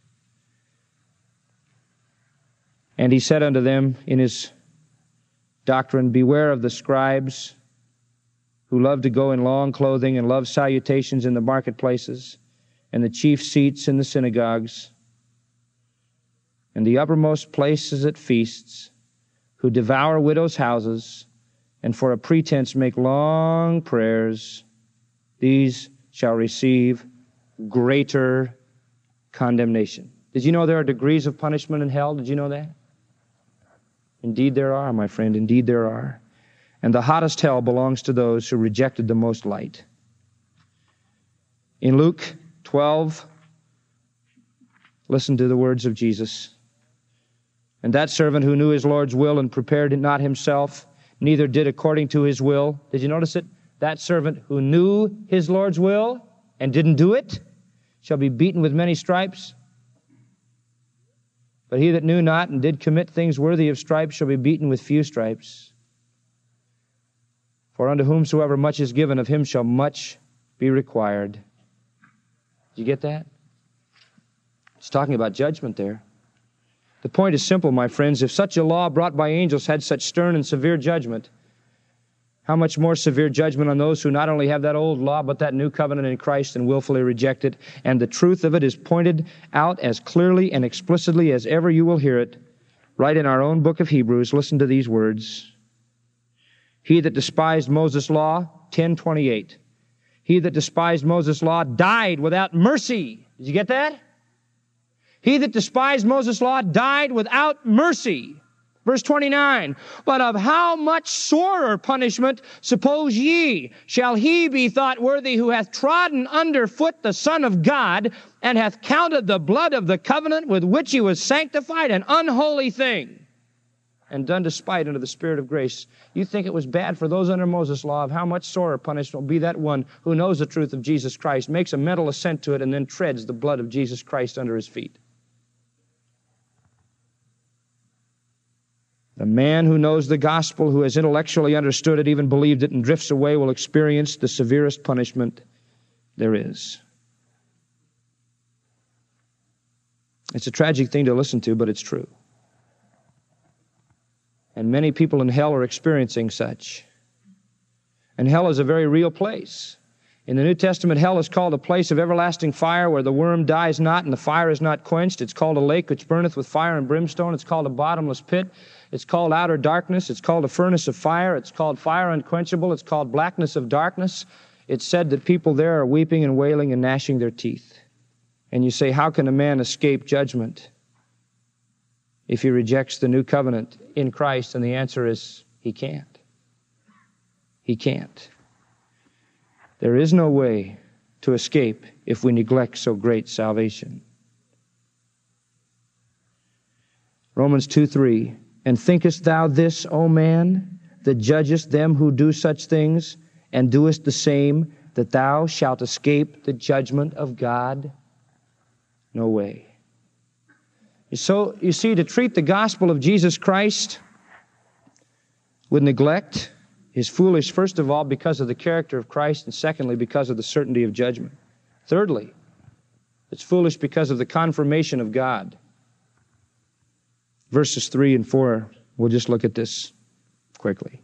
And he said unto them in his doctrine, beware of the scribes who love to go in long clothing and love salutations in the marketplaces and the chief seats in the synagogues and the uppermost places at feasts, who devour widows' houses and for a pretense make long prayers. These shall receive greater condemnation. Did you know there are degrees of punishment in hell? Did you know that? Indeed there are, my friend, indeed there are. And the hottest hell belongs to those who rejected the most light. In Luke 12, listen to the words of Jesus. And that servant who knew his Lord's will and prepared it not himself, neither did according to his will. Did you notice it? That servant who knew his Lord's will and didn't do it shall be beaten with many stripes. But he that knew not and did commit things worthy of stripes shall be beaten with few stripes. For unto whomsoever much is given, of him shall much be required. Did you get that? It's talking about judgment there. The point is simple, my friends. If such a law brought by angels had such stern and severe judgment, how much more severe judgment on those who not only have that old law, but that new covenant in Christ and willfully reject it. And the truth of it is pointed out as clearly and explicitly as ever you will hear it, right in our own book of Hebrews. Listen to these words. He that despised Moses' law, 10:28. He that despised Moses' law died without mercy. Did you get that? He that despised Moses' law died without mercy. Verse 29, but of how much sorer punishment, suppose ye, shall he be thought worthy who hath trodden under foot the Son of God, and hath counted the blood of the covenant with which he was sanctified an unholy thing, and done despite unto the Spirit of grace. You think it was bad for those under Moses' law? Of how much sorer punishment will be that one who knows the truth of Jesus Christ, makes a mental assent to it, and then treads the blood of Jesus Christ under his feet. The man who knows the gospel, who has intellectually understood it, even believed it, and drifts away, will experience the severest punishment there is. It's a tragic thing to listen to, but it's true. And many people in hell are experiencing such. And hell is a very real place. In the New Testament, hell is called a place of everlasting fire where the worm dies not and the fire is not quenched. It's called a lake which burneth with fire and brimstone. It's called a bottomless pit. It's called outer darkness. It's called a furnace of fire. It's called fire unquenchable. It's called blackness of darkness. It's said that people there are weeping and wailing and gnashing their teeth. And you say, how can a man escape judgment if he rejects the new covenant in Christ? And the answer is, he can't. He can't. There is no way to escape if we neglect so great salvation. Romans 2:3, and thinkest thou this, O man, that judgest them who do such things, and doest the same, that thou shalt escape the judgment of God? No way. So, you see, to treat the gospel of Jesus Christ with neglect is foolish, first of all, because of the character of Christ, and secondly, because of the certainty of judgment. Thirdly, it's foolish because of the confirmation of God. Verses 3 and 4, we'll just look at this quickly.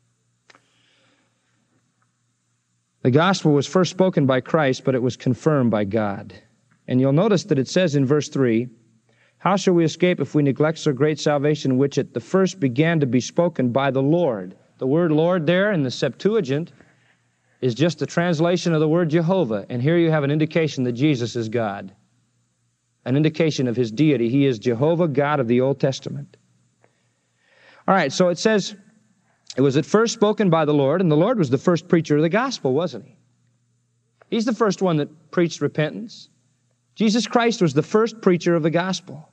The gospel was first spoken by Christ, but it was confirmed by God. And you'll notice that it says in verse 3, how shall we escape if we neglect so great salvation, which at the first began to be spoken by the Lord? The word Lord there in the Septuagint is just a translation of the word Jehovah. And here you have an indication that Jesus is God. An indication of his deity. He is Jehovah, God of the Old Testament. All right, so it says, it was at first spoken by the Lord, and the Lord was the first preacher of the gospel, wasn't he? He's the first one that preached repentance. Jesus Christ was the first preacher of the gospel.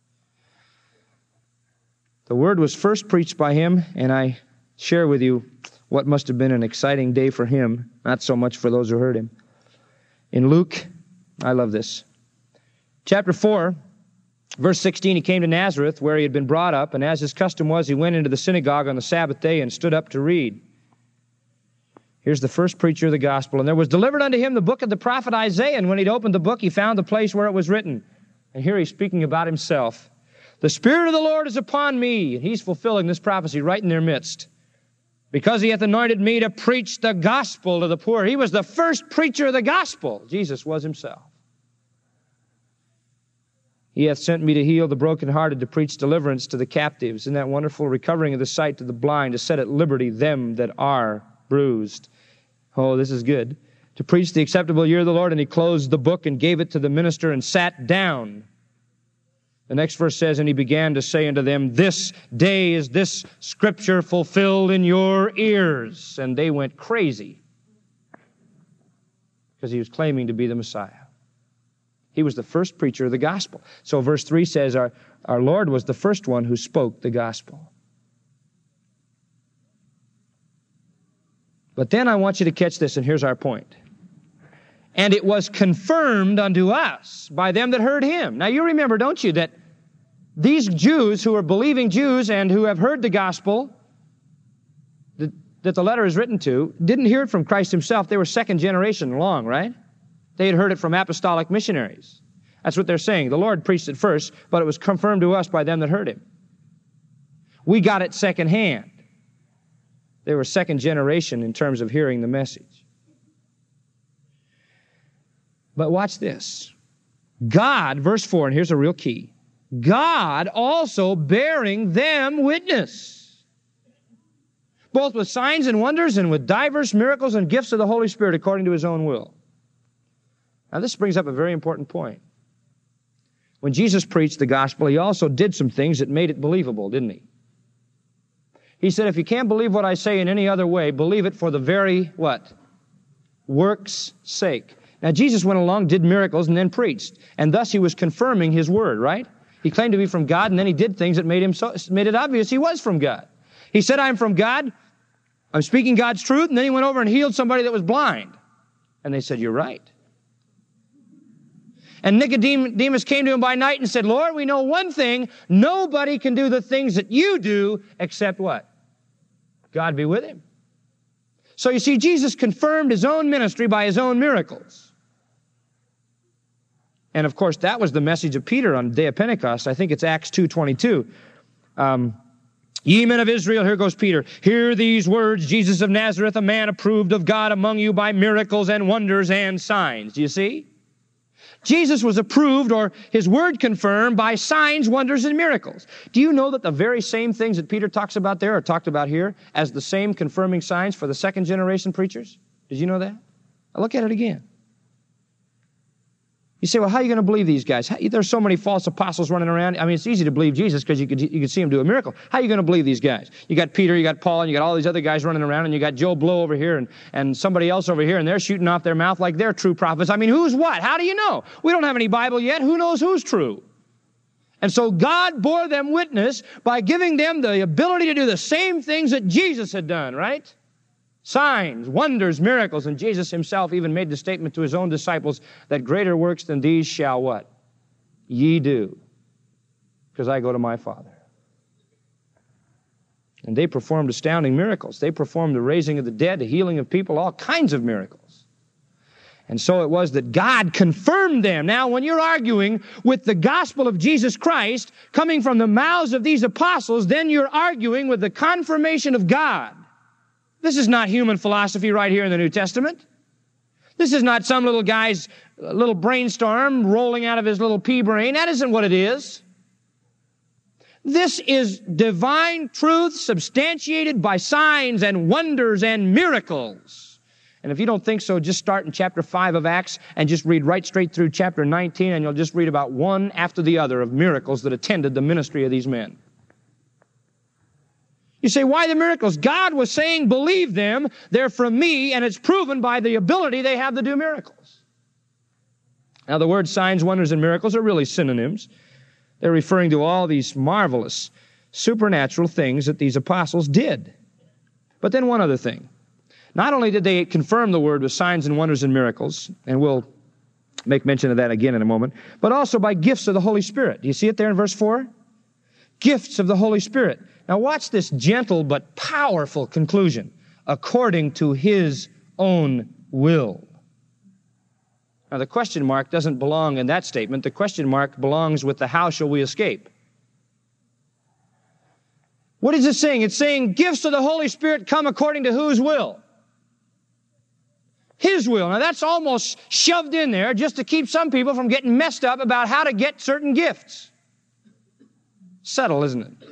The word was first preached by him, and I share with you what must have been an exciting day for him, not so much for those who heard him. In Luke I love this. Chapter 4, verse 16, he came to Nazareth, where he had been brought up, and as his custom was, he went into the synagogue on the Sabbath day and stood up to read. Here's the first preacher of the gospel. And there was delivered unto him the book of the prophet Isaiah, and when he'd opened the book, he found the place where it was written. And here he's speaking about himself. The Spirit of the Lord is upon me, and he's fulfilling this prophecy right in their midst. Because he hath anointed me to preach the gospel to the poor. He was the first preacher of the gospel. Jesus was himself. He hath sent me to heal the brokenhearted, to preach deliverance to the captives. Isn't that wonderful? Recovering of the sight to the blind, to set at liberty them that are bruised. Oh, this is good. To preach the acceptable year of the Lord, and he closed the book and gave it to the minister and sat down. The next verse says, and he began to say unto them, this day is this scripture fulfilled in your ears. And they went crazy because he was claiming to be the Messiah. He was the first preacher of the gospel. So verse 3 says our Lord was the first one who spoke the gospel. But then I want you to catch this, and here's our point. And it was confirmed unto us by them that heard him. Now you remember, don't you, that these Jews who are believing Jews and who have heard the gospel that the letter is written to, didn't hear it from Christ himself. They were second generation along, right? They had heard it from apostolic missionaries. That's what they're saying. The Lord preached it first, but it was confirmed to us by them that heard him. We got it secondhand. They were second generation in terms of hearing the message. But watch this. God, verse 4, and here's a real key. God also bearing them witness, both with signs and wonders and with divers miracles and gifts of the Holy Spirit according to his own will. Now this brings up a very important point. When Jesus preached the gospel, he also did some things that made it believable, didn't he? He said, if you can't believe what I say in any other way, believe it for the very, what? Work's sake. Now Jesus went along, did miracles, and then preached. And thus he was confirming his word, right? He claimed to be from God, and then he did things that made it obvious he was from God. He said, I'm from God. I'm speaking God's truth. And then he went over and healed somebody that was blind. And they said, you're right. And Nicodemus came to him by night and said, Lord, we know one thing. Nobody can do the things that you do except what? God be with him. So you see, Jesus confirmed his own ministry by his own miracles. And of course, that was the message of Peter on the day of Pentecost. I think it's Acts 2:22. Ye men of Israel, here goes Peter. Hear these words, Jesus of Nazareth, a man approved of God among you by miracles and wonders and signs. Do you see? Jesus was approved, or his word confirmed, by signs, wonders, and miracles. Do you know that the very same things that Peter talks about there are talked about here as the same confirming signs for the second generation preachers? Did you know that? Now look at it again. You say, well, how are you going to believe these guys? There's so many false apostles running around. I mean, it's easy to believe Jesus because you could see him do a miracle. How are you going to believe these guys? You got Peter, you got Paul, and you got all these other guys running around, and you got Joe Blow over here and somebody else over here, and they're shooting off their mouth like they're true prophets. I mean, who's what? How do you know? We don't have any Bible yet. Who knows who's true? And so God bore them witness by giving them the ability to do the same things that Jesus had done, right? Signs, wonders, miracles. And Jesus himself even made the statement to his own disciples that greater works than these shall what? Ye do. Because I go to my Father. And they performed astounding miracles. They performed the raising of the dead, the healing of people, all kinds of miracles. And so it was that God confirmed them. Now, when you're arguing with the gospel of Jesus Christ coming from the mouths of these apostles, then you're arguing with the confirmation of God. This is not human philosophy right here in the New Testament. This is not some little guy's little brainstorm rolling out of his little pea brain. That isn't what it is. This is divine truth substantiated by signs and wonders and miracles. And if you don't think so, just start in chapter 5 of Acts and just read right straight through chapter 19, and you'll just read about one after the other of miracles that attended the ministry of these men. You say, why the miracles? God was saying, believe them, they're from me, and it's proven by the ability they have to do miracles. Now, the words signs, wonders, and miracles are really synonyms. They're referring to all these marvelous, supernatural things that these apostles did. But then one other thing. Not only did they confirm the word with signs and wonders and miracles, and we'll Make mention of that again in a moment. But also by gifts of the Holy Spirit. Do you see it there in verse 4? Gifts of the Holy Spirit. Now watch this gentle but powerful conclusion. According to His own will. Now the question mark doesn't belong in that statement. The question mark belongs with the how shall we escape. What is it saying? It's saying gifts of the Holy Spirit come according to whose will? His will. Now that's almost shoved in there just to keep some people from getting messed up about how to get certain gifts. Subtle, isn't it?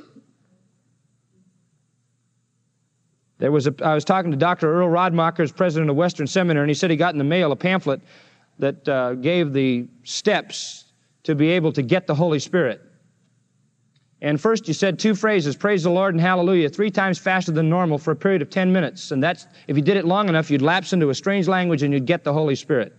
I was talking to Dr. Earl Rodmacher, who's president of Western Seminary, and he said he got in the mail a pamphlet that gave the steps to be able to get the Holy Spirit. And first you said 2 phrases, praise the Lord and hallelujah, 3 times faster than normal for a period of 10 minutes. And that's, if you did it long enough, you'd lapse into a strange language and you'd get the Holy Spirit.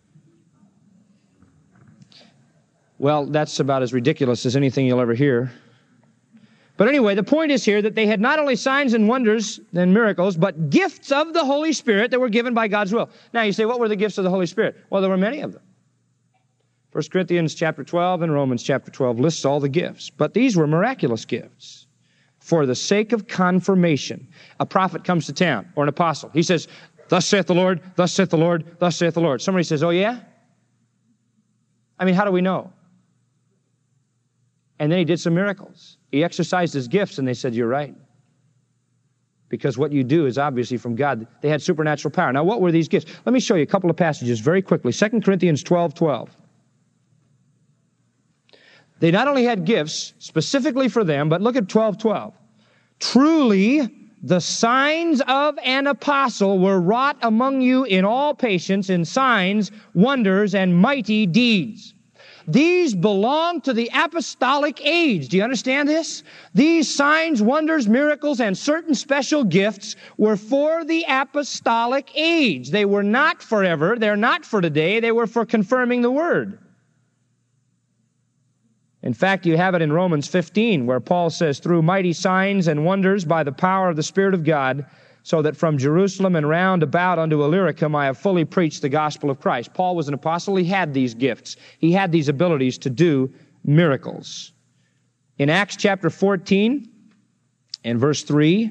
Well, that's about as ridiculous as anything you'll ever hear. But anyway, the point is here that they had not only signs and wonders and miracles, but gifts of the Holy Spirit that were given by God's will. Now you say, what were the gifts of the Holy Spirit? Well, there were many of them. 1 Corinthians chapter 12 and Romans chapter 12 lists all the gifts. But these were miraculous gifts for the sake of confirmation. A prophet comes to town, or an apostle. He says, thus saith the Lord, thus saith the Lord, thus saith the Lord. Somebody says, oh yeah? I mean, how do we know? And then he did some miracles. He exercised his gifts, and they said, you're right. Because what you do is obviously from God. They had supernatural power. Now, what were these gifts? Let me show you a couple of passages very quickly. 2 Corinthians 12:12. They not only had gifts specifically for them, but look at 12:12. Truly, the signs of an apostle were wrought among you in all patience, in signs, wonders, and mighty deeds. These belong to the apostolic age. Do you understand this? These signs, wonders, miracles, and certain special gifts were for the apostolic age. They were not forever. They're not for today. They were for confirming the Word. In fact, you have it in Romans 15, where Paul says, through mighty signs and wonders by the power of the Spirit of God, so that from Jerusalem and round about unto Illyricum I have fully preached the gospel of Christ. Paul was an apostle. He had these gifts. He had these abilities to do miracles. In Acts chapter 14 and verse 3,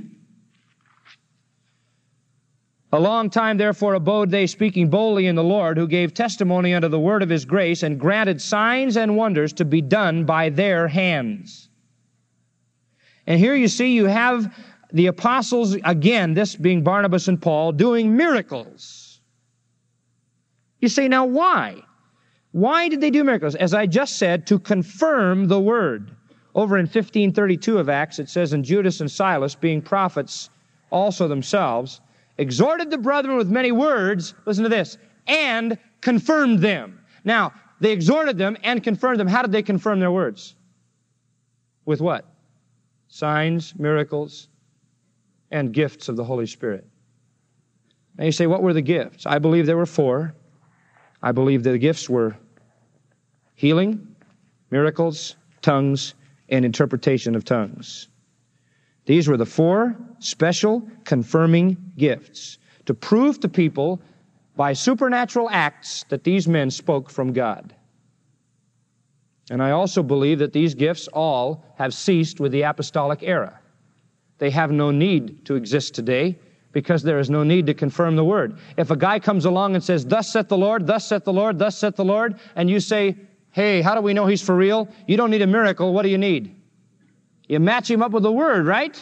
a long time therefore abode they, speaking boldly in the Lord, who gave testimony unto the word of His grace, and granted signs and wonders to be done by their hands. And here you see you have the apostles, again, this being Barnabas and Paul, doing miracles. You say, now why? Why did they do miracles? As I just said, to confirm the word. Over in 1532 of Acts, it says, and Judas and Silas, being prophets also themselves, exhorted the brethren with many words, listen to this, and confirmed them. Now, they exhorted them and confirmed them. How did they confirm their words? With what? Signs, miracles, and gifts of the Holy Spirit. Now you say, what were the gifts? I believe there were 4. I believe the gifts were healing, miracles, tongues, and interpretation of tongues. These were the 4 special confirming gifts to prove to people by supernatural acts that these men spoke from God. And I also believe that these gifts all have ceased with the apostolic era. They have no need to exist today because there is no need to confirm the word. If a guy comes along and says, thus saith the Lord, thus saith the Lord, thus saith the Lord, and you say, hey, how do we know he's for real? You don't need a miracle. What do you need? You match him up with the word, right?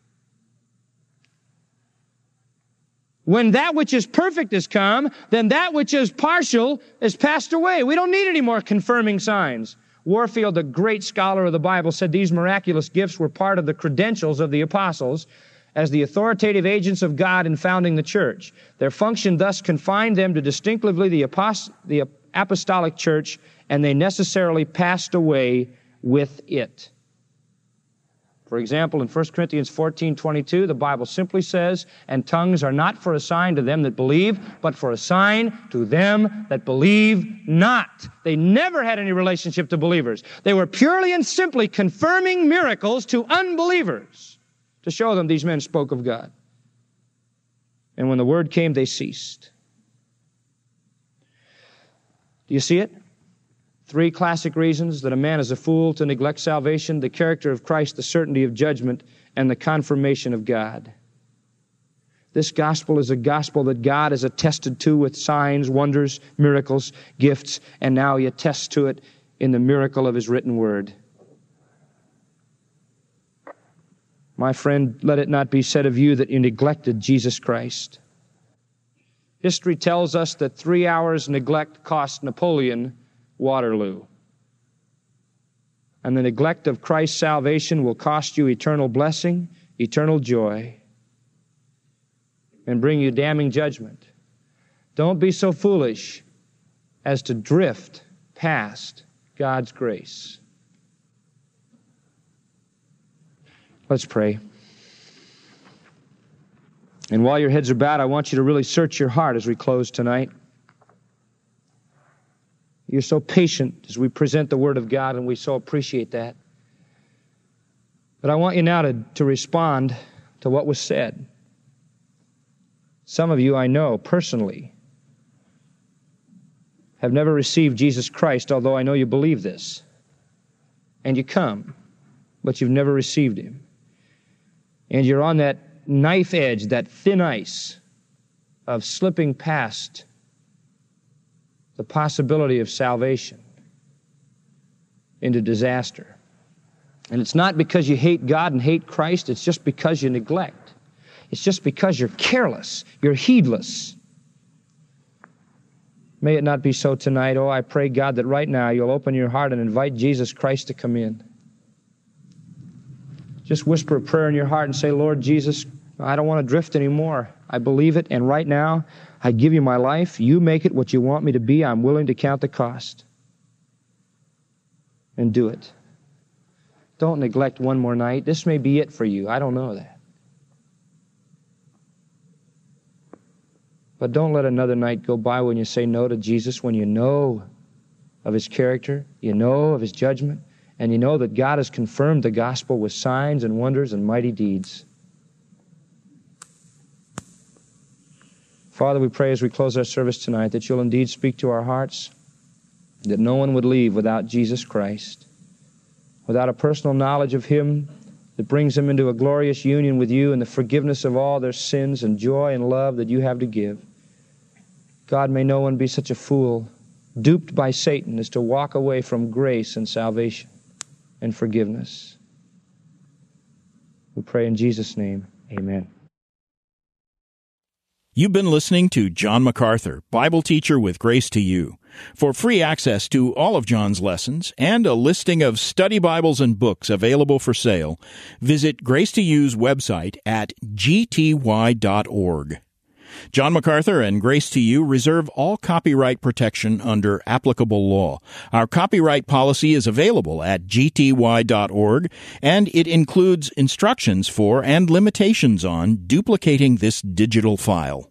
When that which is perfect has come, then that which is partial is passed away. We don't need any more confirming signs. Warfield, a great scholar of the Bible, said these miraculous gifts were part of the credentials of the apostles as the authoritative agents of God in founding the church. Their function thus confined them to distinctively the apostolic church, and they necessarily passed away with it. For example, in 1 Corinthians 14:22, the Bible simply says, and tongues are not for a sign to them that believe, but for a sign to them that believe not. They never had any relationship to believers. They were purely and simply confirming miracles to unbelievers to show them these men spoke of God. And when the word came, they ceased. Do you see it? 3 classic reasons that a man is a fool to neglect salvation: the character of Christ, the certainty of judgment, and the confirmation of God. This gospel is a gospel that God has attested to with signs, wonders, miracles, gifts, and now He attests to it in the miracle of His written word. My friend, let it not be said of you that you neglected Jesus Christ. History tells us that 3 hours neglect cost Napoleon Waterloo. And the neglect of Christ's salvation will cost you eternal blessing, eternal joy, and bring you damning judgment. Don't be so foolish as to drift past God's grace. Let's pray. And while your heads are bowed, I want you to really search your heart as we close tonight. You're so patient as we present the Word of God, and we so appreciate that. But I want you now to respond to what was said. Some of you I know personally have never received Jesus Christ, although I know you believe this. And you come, but you've never received Him. And you're on that knife edge, that thin ice of slipping past the possibility of salvation into disaster. And it's not because you hate God and hate Christ, it's just because you neglect. It's just because you're careless, you're heedless. May it not be so tonight. Oh, I pray, God, that right now you'll open your heart and invite Jesus Christ to come in. Just whisper a prayer in your heart and say, Lord Jesus, I don't want to drift anymore. I believe it, and right now, I give you my life. You make it what you want me to be. I'm willing to count the cost. And do it. Don't neglect one more night. This may be it for you. I don't know that. But don't let another night go by when you say no to Jesus, when you know of His character, you know of His judgment, and you know that God has confirmed the gospel with signs and wonders and mighty deeds. Father, we pray as we close our service tonight that you'll indeed speak to our hearts, that no one would leave without Jesus Christ, without a personal knowledge of Him that brings them into a glorious union with you and the forgiveness of all their sins and joy and love that you have to give. God, may no one be such a fool, duped by Satan, as to walk away from grace and salvation and forgiveness. We pray in Jesus' name, amen. You've been listening to John MacArthur, Bible teacher with Grace to You. For free access to all of John's lessons and a listing of study Bibles and books available for sale, visit Grace to You's website at gty.org. John MacArthur and Grace to You reserve all copyright protection under applicable law. Our copyright policy is available at gty.org, and it includes instructions for and limitations on duplicating this digital file.